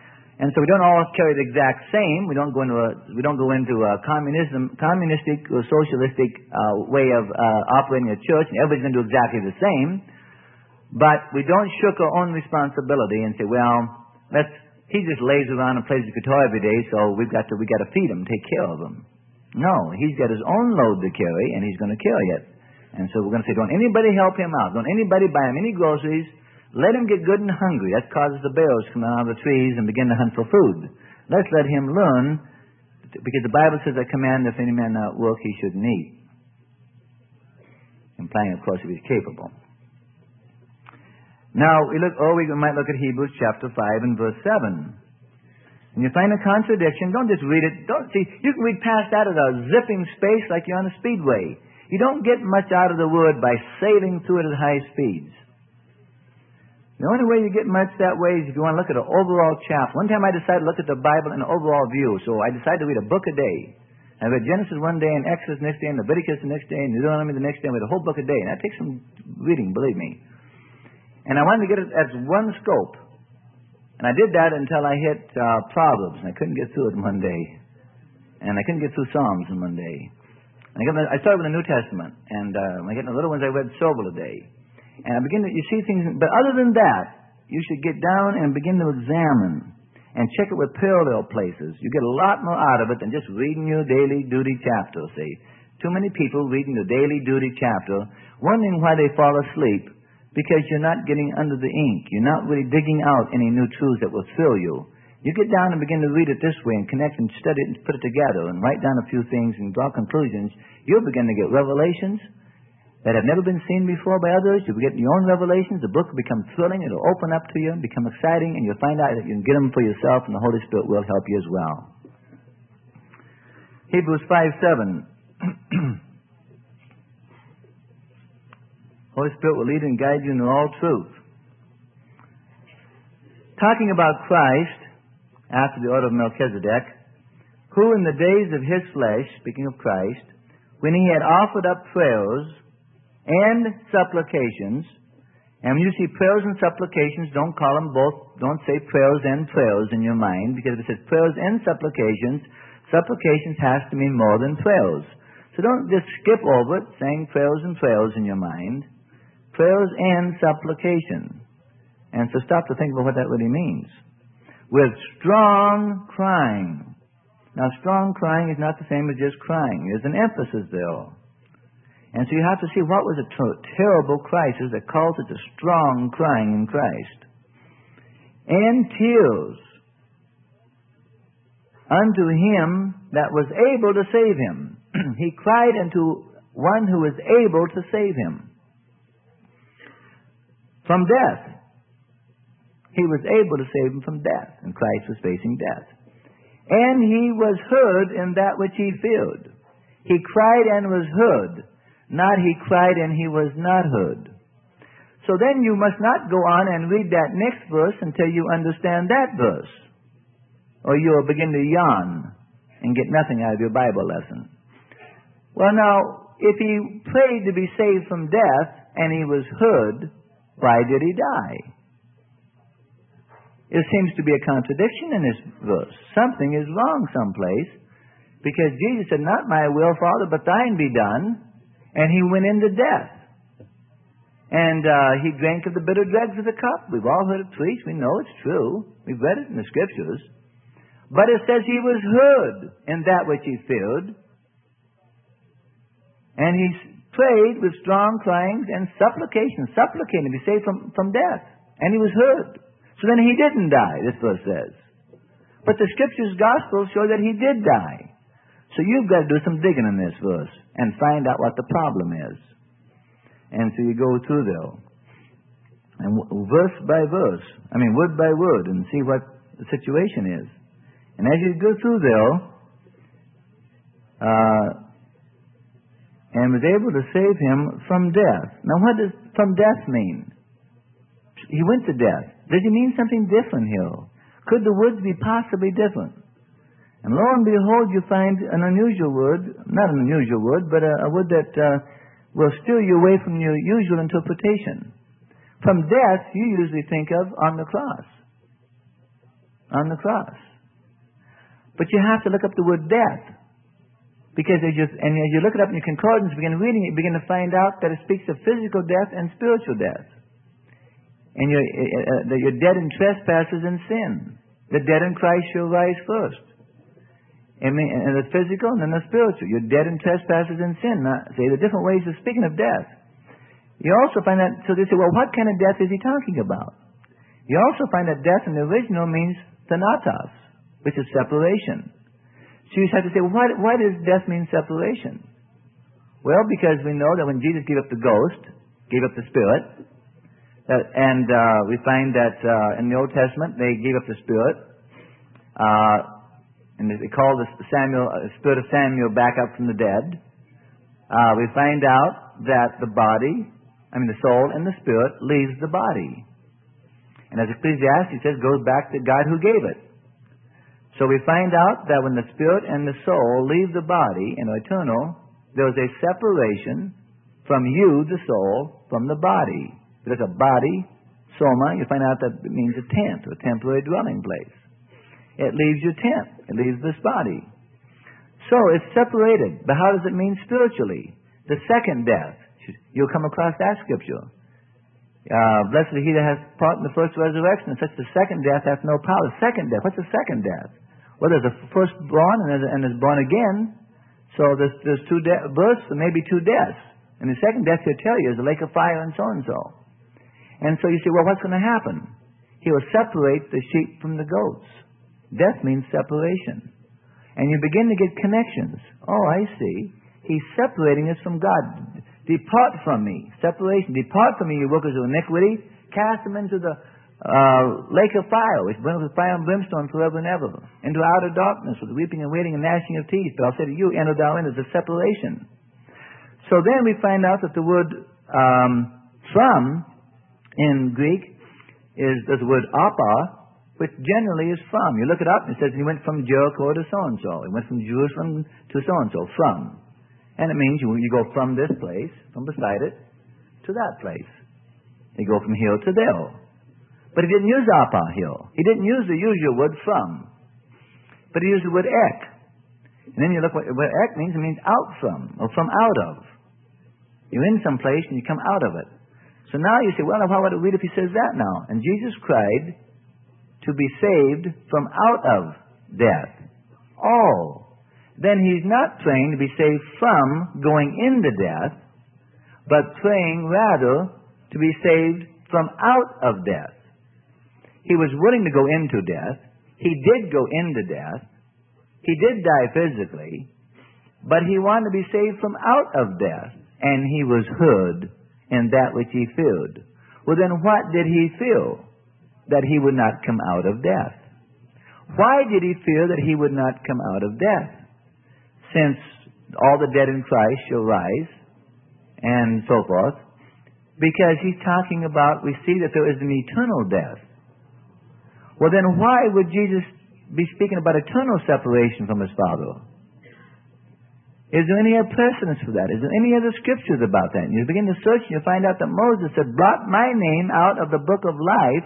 And so we don't all carry the exact same. We don't go into a we don't go into a communism, communistic or socialistic uh, way of uh, operating a church, and everybody's going to do exactly the same. But we don't shook our own responsibility and say, well, let's he just lays around and plays the guitar every day, so we've got to we got to feed him, take care of him. No, he's got his own load to carry, and he's going to carry it. And so we're going to say, don't anybody help him out? Don't anybody buy him any groceries? Let him get good and hungry. That causes the bears to come out of the trees and begin to hunt for food. Let's let him learn, because the Bible says, I command if any man not work, he shouldn't eat. Implying, of course, if he's capable. Now, we look, or we might look at Hebrews chapter five and verse seven. And you find a contradiction, don't just read it. Don't see, you can read past that at a zipping space like you're on a speedway. You don't get much out of the Word by sailing through it at high speeds. The only way you get much that way is if you want to look at an overall chapter. One time I decided to look at the Bible in an overall view, so I decided to read a book a day. I read Genesis one day, and Exodus the next day, and Leviticus the next day, and Deuteronomy the next day, and read a whole book a day. And that takes some reading, believe me. And I wanted to get it at one scope. And I did that until I hit uh, Proverbs, and I couldn't get through it in one day. And I couldn't get through Psalms in one day. And I, got, I started with the New Testament, and uh, when I get in the little ones, I read several a day. And I begin to, you see things, but other than that, you should get down and begin to examine and check it with parallel places. You get a lot more out of it than just reading your daily duty chapter, see. Too many people reading the daily duty chapter, wondering why they fall asleep, because you're not getting under the ink. You're not really digging out any new truths that will fill you. You get down and begin to read it this way and connect and study it and put it together and write down a few things and draw conclusions. You'll begin to get revelations that have never been seen before by others. You'll get your own revelations. The book will become thrilling. It'll open up to you and become exciting, and you'll find out that you can get them for yourself, and the Holy Spirit will help you as well. Hebrews five seven. Holy Spirit will lead and guide you into all truth. Talking about Christ, after the order of Melchizedek, who in the days of his flesh, speaking of Christ, when he had offered up prayers and supplications, and when you see prayers and supplications, don't call them both, don't say prayers and prayers in your mind, because if it says prayers and supplications, supplications has to mean more than prayers. So don't just skip over it, saying prayers and prayers in your mind. Prayers and supplication. And so stop to think about what that really means. With strong crying. Now, strong crying is not the same as just crying. There's an emphasis there. And so you have to see what was a ter- terrible crisis that caused such a strong crying in Christ. And tears unto him that was able to save him. He cried unto one who was able to save him from death. He was able to save him from death, and Christ was facing death. And he was heard in that which he feared. He cried and was heard. Not he cried and he was not heard. So then you must not go on and read that next verse until you understand that verse. Or you'll begin to yawn and get nothing out of your Bible lesson. Well now, if he prayed to be saved from death and he was heard, why did he die? There seems to be a contradiction in this verse. Something is wrong someplace, because Jesus said, not my will, Father, but thine be done. And he went into death. And uh, he drank of the bitter dregs of the cup. We've all heard it preached. We know it's true. We've read it in the Scriptures. But it says he was heard in that which he feared. And he prayed with strong cryings and supplications, supplicating to be saved from, from death. And he was heard. So then he didn't die, this verse says. But the Scripture's Gospels show that he did die. So you've got to do some digging in this verse and find out what the problem is. And so you go through there. And verse by verse, I mean word by word, and see what the situation is. And as you go through there, uh, and was able to save him from death. Now what does from death mean? He went to death. Does it mean something different here? Could the words be possibly different? And lo and behold, you find an unusual word, not an unusual word, but a, a word that uh, will steer you away from your usual interpretation. From death, you usually think of on the cross. on the cross. But you have to look up the word death. Because as you, and as you look it up in your concordance, begin reading it, you begin to find out that it speaks of physical death and spiritual death. And you're, uh, that you're dead in trespasses and sin. The dead in Christ shall rise first. I mean, and the physical and then the spiritual. You're dead in trespasses and sin. Now, see, the different ways of speaking of death. You also find that, so they say, well, what kind of death is he talking about? You also find that death in the original means thanatos, which is separation. So you have to say, well, why, why does death mean separation? Well, because we know that when Jesus gave up the ghost, gave up the spirit, uh, and uh, we find that uh, in the Old Testament they gave up the spirit, uh, and they called the Samuel, uh, spirit of Samuel back up from the dead. Uh, we find out that the body, I mean the soul and the spirit, leaves the body. And as Ecclesiastes says, goes back to God who gave it. So we find out that when the spirit and the soul leave the body and are eternal, there is a separation from you, the soul, from the body. There's a body, soma, you find out that it means a tent, or a temporary dwelling place. It leaves your tent. It leaves this body. So it's separated. But how does it mean spiritually? The second death. You'll come across that scripture. Uh, blessed is he that has part in the first resurrection, and such the second death hath no power. The second death, what's the second death? Well, there's a firstborn and there's, and there's born again. So there's, there's two de- births and maybe two deaths. And the second death, he'll tell you, is a lake of fire and so and so. And so you say, well, what's going to happen? He will separate the sheep from the goats. Death means separation. And you begin to get connections. Oh, I see. He's separating us from God. Depart from me. Separation. Depart from me, you workers of iniquity. Cast them into the uh, lake of fire, which burns with fire and brimstone forever and ever. Into outer darkness with weeping and wailing and gnashing of teeth. But I'll say to you, enter thou in, is a separation. So then we find out that the word um, from in Greek is there's the word apa, which generally is from. You look it up and it says he went from Jericho to so-and-so. He went from Jerusalem to so-and-so. From. And it means you, you go from this place, from beside it, to that place. You go from here to there. But he didn't use apa here. He didn't use the usual word from. But he used the word ek. And then you look what, what ek means. It means out from, or from out of. You're in some place and you come out of it. So now you say, well, how would it read if he says that now? And Jesus cried to be saved from out of death. Oh. Then he's not praying to be saved from going into death, but praying rather to be saved from out of death. He was willing to go into death. He did go into death. He did die physically, but he wanted to be saved from out of death, and he was heard in that which he feared. Well, then what did he feel? That he would not come out of death. Why did he fear that he would not come out of death? Since all the dead in Christ shall rise, and so forth, because he's talking about, we see that there is an eternal death. Well, then why would Jesus be speaking about eternal separation from his Father? Is there any other precedence for that? Is there any other scriptures about that? And you begin to search and you find out that Moses had brought my name out of the book of life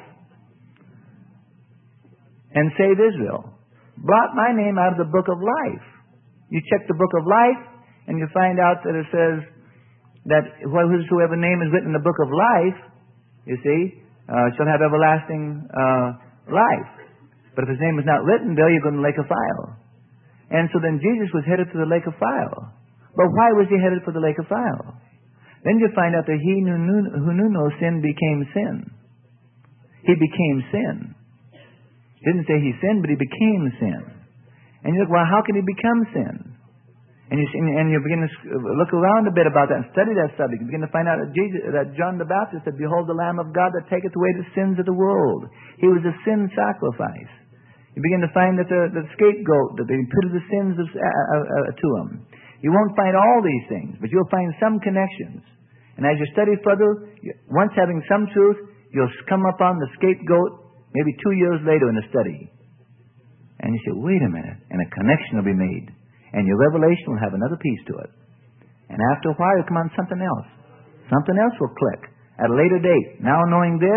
and saved Israel. Brought my name out of the book of life. You check the book of life, and you find out that it says that whosoever name is written in the book of life, you see, uh, shall have everlasting uh, life. But if his name is not written there, you go in the lake of fire. And so then Jesus was headed to the lake of fire. But why was he headed for the lake of fire? Then you find out that he who knew, who knew no sin became sin. He became sin. Didn't say he sinned, but he became sin. And you look, well, how can he become sin? And you, and you begin to look around a bit about that and study that subject. You begin to find out that, Jesus, that John the Baptist said, behold the Lamb of God that taketh away the sins of the world. He was a sin sacrifice. You begin to find that the, the scapegoat, that they imputed the sins of, uh, uh, to him. You won't find all these things, but you'll find some connections. And as you study further, once having some truth, you'll come upon the scapegoat maybe two years later in the study. And you say, wait a minute, and a connection will be made. And your revelation will have another piece to it. And after a while, you'll come on something else. Something else will click at a later date. Now knowing this,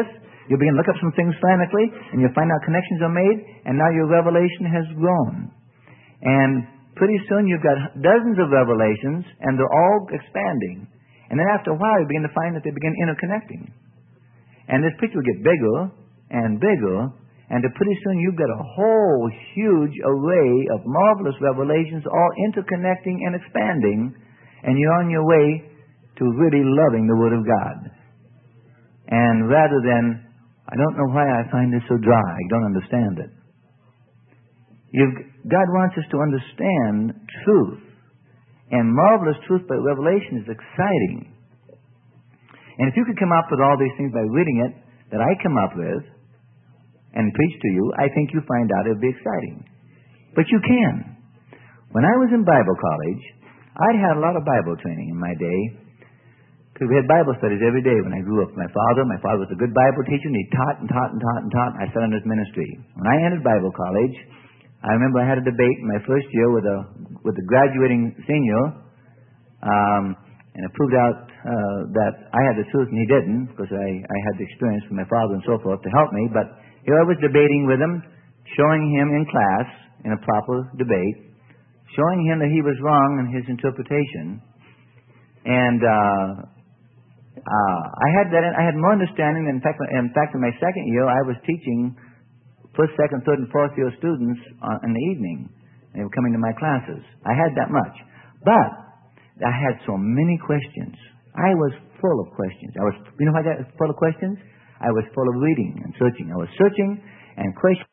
You begin to look up some things frantically, and you find out connections are made, and now your revelation has grown. And pretty soon you've got dozens of revelations, and they're all expanding. And then after a while, you begin to find that they begin interconnecting. And this picture will get bigger and bigger, and pretty soon you've got a whole huge array of marvelous revelations all interconnecting and expanding, and you're on your way to really loving the Word of God. And rather than, I don't know why I find this so dry, I don't understand it. You've, God wants us to understand truth. And marvelous truth by revelation is exciting. And if you could come up with all these things by reading it that I come up with and preach to you, I think you find out it would be exciting. But you can. When I was in Bible college, I'd had a lot of Bible training in my day, because we had Bible studies every day when I grew up. My father, my father was a good Bible teacher, and he taught and taught and taught and taught, and I sat in his ministry. When I entered Bible college, I remember I had a debate in my first year with a with a graduating senior, um, and it proved out uh, that I had the truth and he didn't, because I, I had the experience from my father and so forth to help me. But here I was debating with him, showing him in class, in a proper debate, showing him that he was wrong in his interpretation. And uh, uh, I had that. I had more understanding. In fact, in fact, in my second year, I was teaching first, second, third, and fourth year students uh, in the evening. They were coming to my classes. I had that much. But I had so many questions. I was full of questions. I was, you know how I got full of questions? I was full of reading and searching. I was searching and questioning.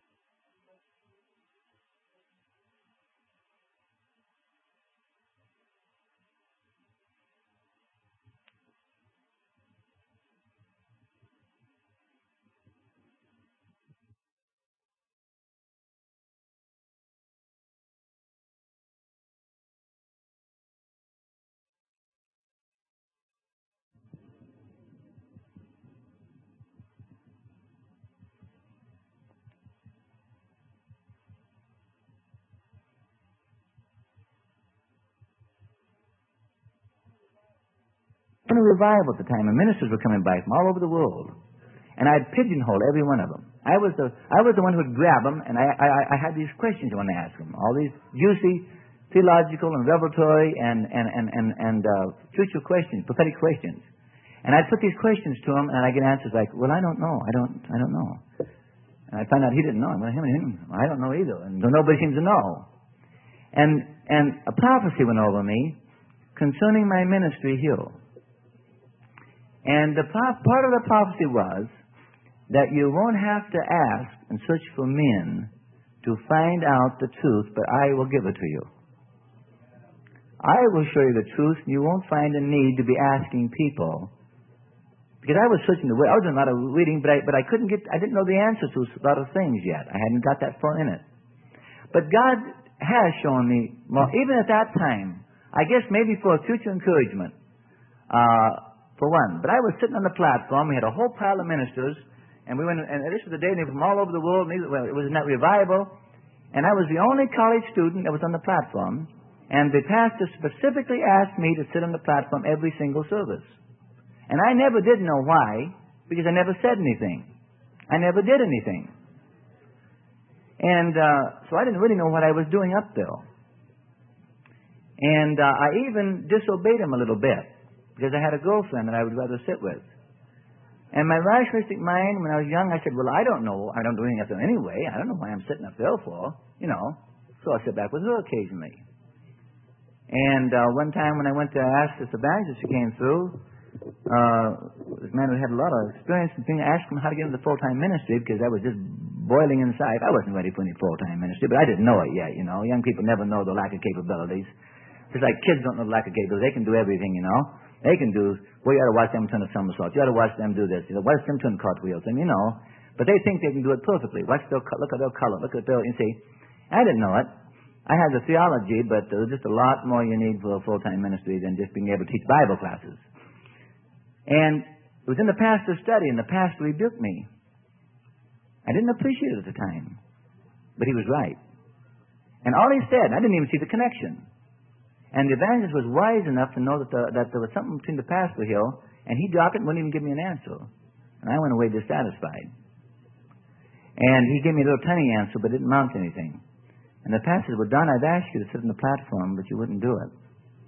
In a revival at the time, and ministers were coming by from all over the world, and I'd pigeonhole every one of them. I was the I was the one who would grab them, and I I, I had these questions I wanted to ask them, all these juicy theological and revelatory and and and and, and uh, future questions, prophetic questions, and I'd put these questions to him, and I get answers like, "Well, I don't know, I don't I don't know," and I find out he didn't know. I'm like, him and him, I don't know either, and nobody seems to know. And and a prophecy went over me concerning my ministry here. And the part of the prophecy was that you won't have to ask and search for men to find out the truth, but I will give it to you. I will show you the truth, and you won't find a need to be asking people. Because I was searching the way, I was doing a lot of reading, but I, but I couldn't get, I didn't know the answer to a lot of things yet. I hadn't got that far in it. But God has shown me, well, even at that time, I guess maybe for future encouragement, uh, for one. But I was sitting on the platform. We had a whole pile of ministers, and we went. And this was the day they were from all over the world. And well, it was in that revival, and I was the only college student that was on the platform. And the pastor specifically asked me to sit on the platform every single service, and I never did know why, because I never said anything. I never did anything, and uh, so I didn't really know what I was doing up there. And uh, I even disobeyed him a little bit, because I had a girlfriend that I would rather sit with. And my rationalistic mind, when I was young, I said, well, I don't know. I don't do anything up there anyway. I don't know why I'm sitting up there for, you know. So I sit back with her occasionally. And uh, one time when I went to ask this evangelist who came through, uh, this man who had a lot of experience in things, I asked him how to get into the full-time ministry, because I was just boiling inside. I wasn't ready for any full-time ministry, but I didn't know it yet, you know. Young people never know the lack of capabilities. Just like kids don't know the lack of capabilities. They can do everything, you know. They can do, well, you ought to watch them turn a somersault. You ought to watch them do this. You know, watch them turn cartwheels. And, you know, but they think they can do it perfectly. Watch their, look at their color. Look at their, you see. I didn't know it. I had the theology, but there was just a lot more you need for a full-time ministry than just being able to teach Bible classes. And it was in the pastor's study, and the pastor rebuked me. I didn't appreciate it at the time, but he was right. And all he said, I didn't even see the connection. And the evangelist was wise enough to know that, the, that there was something between the pastor here, and he dropped it and wouldn't even give me an answer. And I went away dissatisfied. And he gave me a little tiny answer, but didn't amount to anything. And the pastor said, well, Don, I've asked you to sit on the platform, but you wouldn't do it.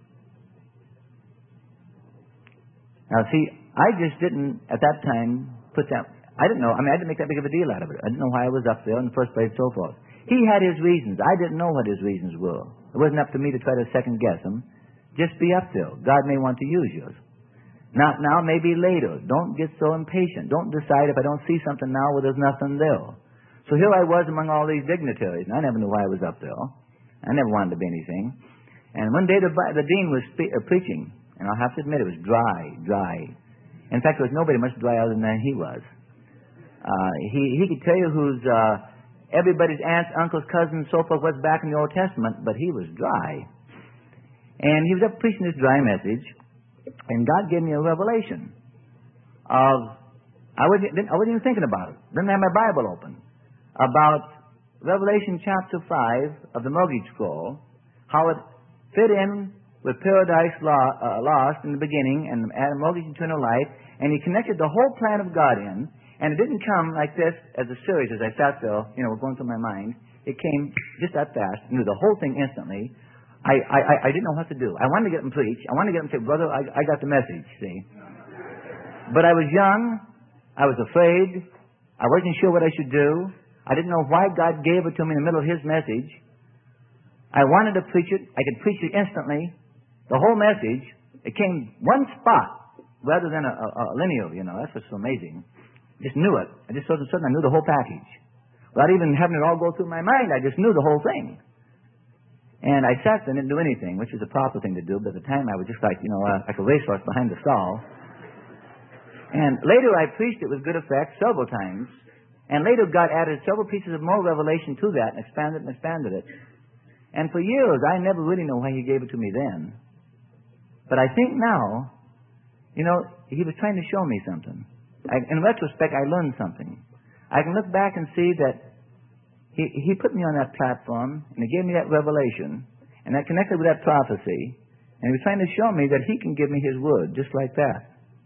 Now, see, I just didn't, at that time, put that, I didn't know, I mean, I didn't make that big of a deal out of it. I didn't know why I was up there in the first place and so forth. He had his reasons. I didn't know what his reasons were. It wasn't up to me to try to second guess them. Just be up there. God may want to use you. Not now, maybe later. Don't get so impatient. Don't decide if I don't see something now where there's nothing there. So here I was among all these dignitaries, and I never knew why I was up there. I never wanted to be anything. And one day the, the dean was spe- uh, preaching, and I'll have to admit it was dry, dry. In fact, there was nobody much drier than he was. Uh, he, he could tell you who's uh, everybody's aunts, uncles, cousins, so forth, what's back in the Old Testament, but he was dry. And he was up preaching this dry message, and God gave me a revelation of, I wasn't, I wasn't even thinking about it. Didn't have my Bible open. About Revelation chapter five of the Mortgage Scroll, how it fit in with Paradise uh, Lost in the beginning and Mortgage Eternal Life, and he connected the whole plan of God in, and it didn't come like this as a series as I sat there, you know, going through my mind. It came just that fast, knew the whole thing instantly. I, I, I didn't know what to do. I wanted to get him to preach. I wanted to get him to say, brother, I, I got the message, see. But I was young. I was afraid. I wasn't sure what I should do. I didn't know why God gave it to me in the middle of His message. I wanted to preach it. I could preach it instantly. The whole message, it came one spot rather than a, a, a linear, you know. That's what's so amazing. Just knew it. I just all of a sudden I knew the whole package. Without even having it all go through my mind, I just knew the whole thing. And I sat there and didn't do anything, which is a proper thing to do, but at the time I was just like, you know, uh, like a racehorse behind the stall. And later I preached it with good effect several times. And later God added several pieces of more revelation to that and expanded and expanded it. And for years I never really knew why He gave it to me then. But I think now, you know, He was trying to show me something. I, in retrospect, I learned something. I can look back and see that He, he put me on that platform, and He gave me that revelation, and that connected with that prophecy, and He was trying to show me that He can give me His word, just like that.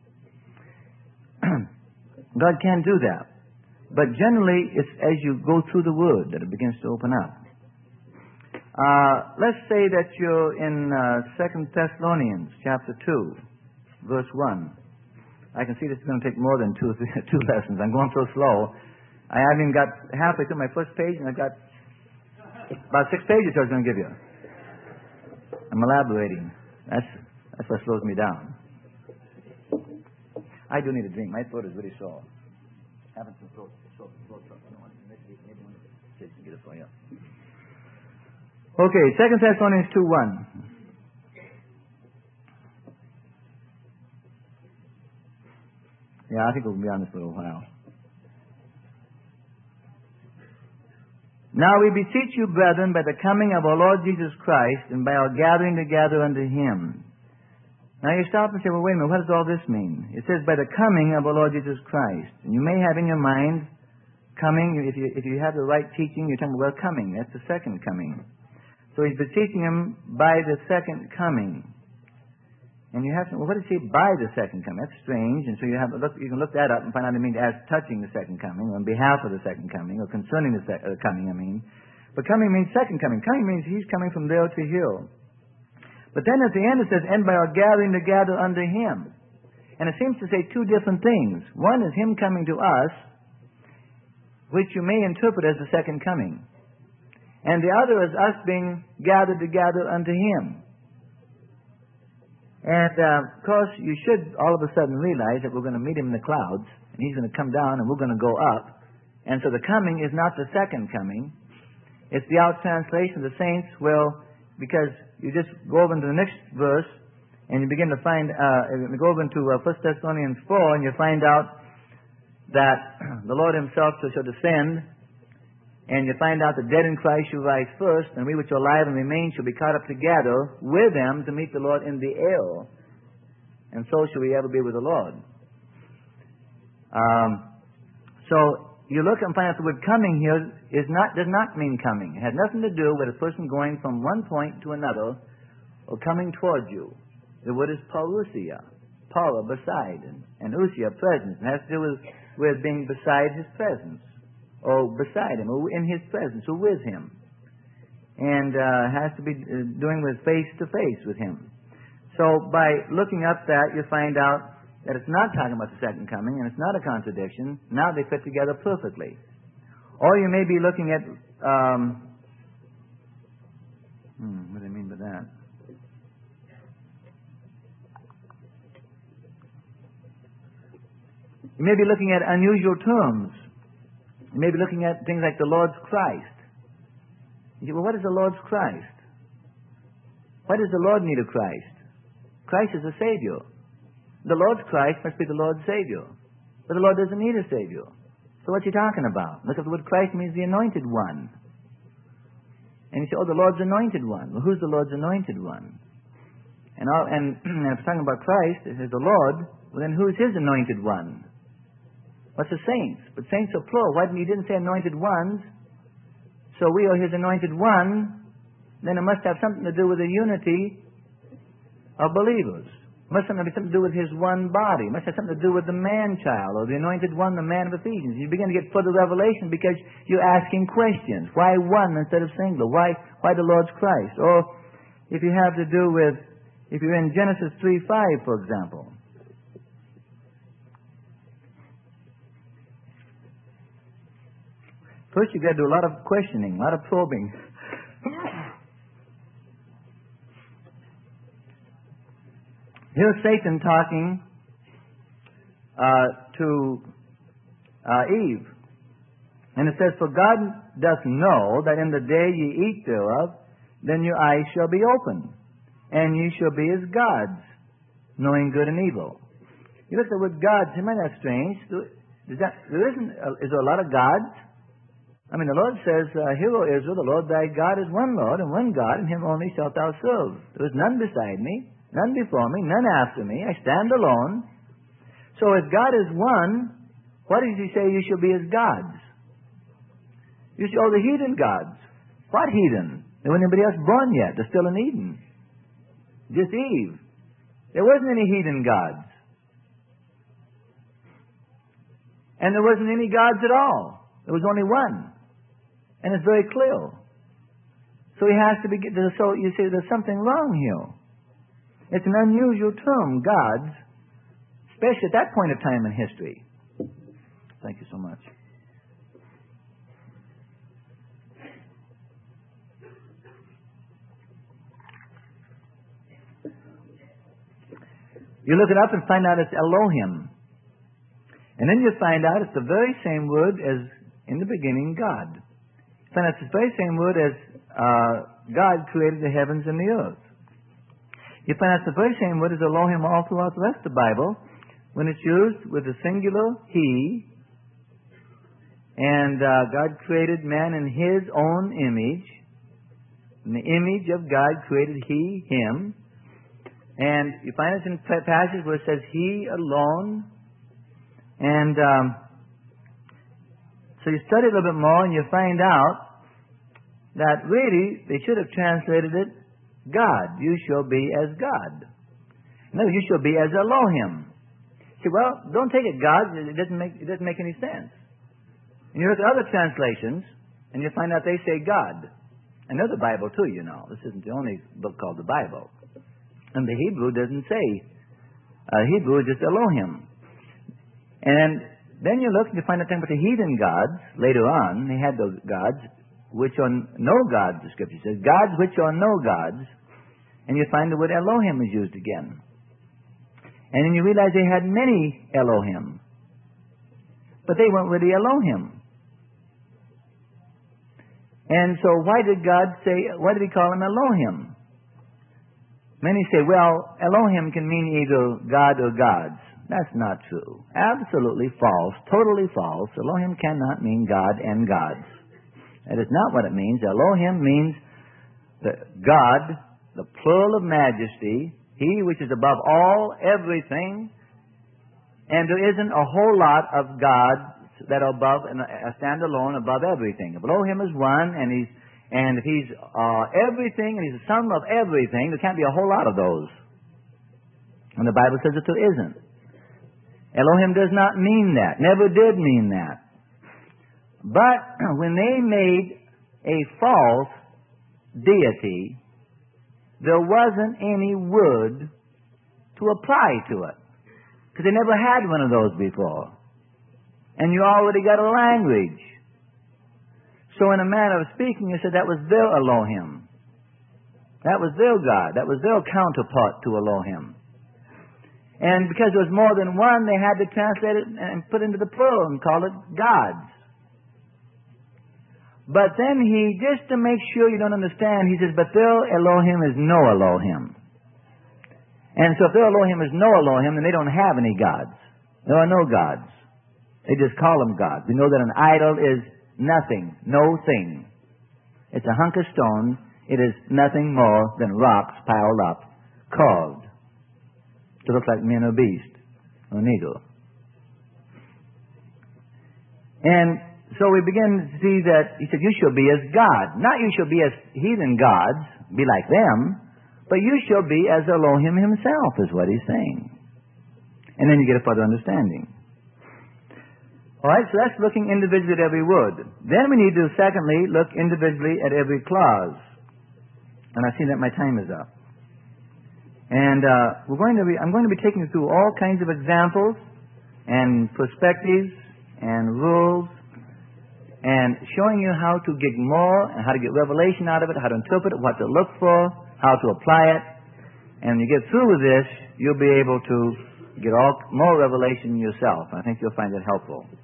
God can do that. But generally, it's as you go through the word that it begins to open up. Uh, let's say that you're in uh, Second Thessalonians chapter two, verse one. I can see this is going to take more than two, two lessons. I'm going so slow. I haven't even got halfway through my first page, and I've got about six pages I was going to give you. I'm elaborating. That's that's what slows me down. I do need a drink. My throat is really sore. Having some throat, throat, throat trouble. I don't want to, maybe, maybe one of the kids can get it for you. Okay, Second Thessalonians two one. Yeah, I think we'll be on this for a while. Now we beseech you, brethren, by the coming of our Lord Jesus Christ, and by our gathering together unto Him. Now you stop and say, well, wait a minute, what does all this mean? It says, by the coming of our Lord Jesus Christ. And you may have in your mind, coming, if you, if you have the right teaching, you're talking about, well, coming. That's the second coming. So He's beseeching Him by the second coming. And you have to, well, what does He by the second coming? That's strange. And so you have look, you can look that up and find out what it means as touching the second coming, or on behalf of the second coming, or concerning the sec- uh, coming, I mean. But coming means second coming. Coming means He's coming from there to here. But then at the end it says, and by our gathering together unto Him. And it seems to say two different things. One is Him coming to us, which you may interpret as the second coming. And the other is us being gathered together unto Him. And, uh, of course, you should all of a sudden realize that we're going to meet Him in the clouds, and He's going to come down, and we're going to go up. And so the coming is not the second coming. It's the out translation of the saints will, because you just go over into the next verse, and you begin to find, uh, you go over into uh, First Thessalonians four, and you find out that the Lord Himself shall descend, and you find out the dead in Christ shall rise first, and we which are alive and remain shall be caught up together with them to meet the Lord in the air. And so shall we ever be with the Lord. Um, so you look and find out the word coming here is not does not mean coming. It had nothing to do with a person going from one point to another or coming towards you. The word is parousia. power beside, and, and usia, presence. It has to do with, with being beside His presence, or beside Him, or in His presence, or with Him. And uh, has to be doing with face to face with Him. So by looking up that, you find out that it's not talking about the second coming, and it's not a contradiction. Now they fit together perfectly. Or you may be looking at, um, hmm, what do I mean by that? You may be looking at unusual terms. You may be looking at things like the Lord's Christ. You say, well, what is the Lord's Christ? Why does the Lord need a Christ? Christ is a Savior. The Lord's Christ must be the Lord's Savior. But the Lord doesn't need a Savior. So what's He talking about? Look at the word Christ means the Anointed One. And you say, oh, the Lord's Anointed One. Well, who's the Lord's Anointed One? And, all, and if it's talking about Christ, it says the Lord, well, then who's His Anointed One? What's the saints? But saints are plural. Why didn't He didn't say anointed ones? So we are His Anointed One. Then it must have something to do with the unity of believers. It must have something to do with His one body. It must have something to do with the man-child, or the Anointed One, the man of Ephesians. You begin to get further revelation because you're asking questions. Why one instead of singular? Why, why the Lord's Christ? Or if you have to do with, if you're in Genesis three five, for example. First you've got to do a lot of questioning, a lot of probing. Here's Satan talking uh, to uh, Eve. And it says, for God doth know that in the day ye eat thereof, then your eyes shall be opened, and ye shall be as gods, knowing good and evil. You look at the word gods, isn't that strange? Is that, there isn't, uh, is there a lot of gods? I mean, the Lord says, uh, Hear, O Israel, the Lord thy God is one Lord, and one God, and Him only shalt thou serve. There is none beside me, none before me, none after me. I stand alone. So if God is one, what does He say you shall be as gods? You say, oh, the heathen gods. What heathen? There wasn't anybody else born yet. They're still in Eden. Just Eve. There wasn't any heathen gods. And there wasn't any gods at all. There was only one. And it's very clear. So he has to be, so you see, there's something wrong here. It's an unusual term, gods, especially at that point of time in history. Thank you so much. You look it up and find out it's Elohim. And then you find out it's the very same word as in the beginning, God. You find out it's the very same word as uh, God created the heavens and the earth. You find out it's the very same word as Elohim all throughout the rest of the Bible when it's used with the singular He. And uh, God created man in His own image. In the image of God created He, Him. And you find it in passages where it says He alone. And um, so you study a little bit more and you find out that really they should have translated it God. You shall be as God. No, you shall be as Elohim. See, well, don't take it God. It doesn't make, it doesn't make any sense. And you look at other translations and you find out they say God. And there's the Bible too, you know. This isn't the only book called the Bible. And the Hebrew doesn't say. Uh, Hebrew is just Elohim. And then you look and you find out about the heathen gods. Later on, they had those gods which are no gods, the Scripture says. Gods which are no gods. And you find the word Elohim is used again. And then you realize they had many Elohim. But they weren't really Elohim. And so why did God say, why did He call him Elohim? Many say, well, Elohim can mean either God or gods. That's not true. Absolutely false. Totally false. Elohim cannot mean God and gods. That is not what it means. Elohim means the God, the plural of majesty, He which is above all, everything. And there isn't a whole lot of gods that are above and stand alone above everything. If Elohim is one, and He's And if He's uh, everything, and He's the sum of everything, there can't be a whole lot of those. And the Bible says that there isn't. Elohim does not mean that. Never did mean that. But when they made a false deity, there wasn't any word to apply to it. Because they never had one of those before. And you already got a language. So in a manner of speaking, you said that was their Elohim. That was their God. That was their counterpart to Elohim. And because there was more than one, they had to translate it and put it into the plural and call it gods. But then he, just to make sure you don't understand, he says, but their Elohim is no Elohim. And so if their Elohim is no Elohim, then they don't have any gods. There are no gods. They just call them gods. We know that an idol is nothing, no thing. It's a hunk of stone. It is nothing more than rocks piled up, carved to look like man or beast or an eagle. And so we begin to see that he said, you shall be as God. Not you shall be as heathen gods, be like them, but you shall be as Elohim himself, is what he's saying. And then you get a further understanding. All right, so that's looking individually at every word. Then we need to, secondly, look individually at every clause. And I see that my time is up. And uh, we're going to be, I'm going to be taking you through all kinds of examples and perspectives and rules and showing you how to get more and how to get revelation out of it, how to interpret it, what to look for, how to apply it. And when you get through with this, you'll be able to get all more revelation yourself. I think you'll find it helpful.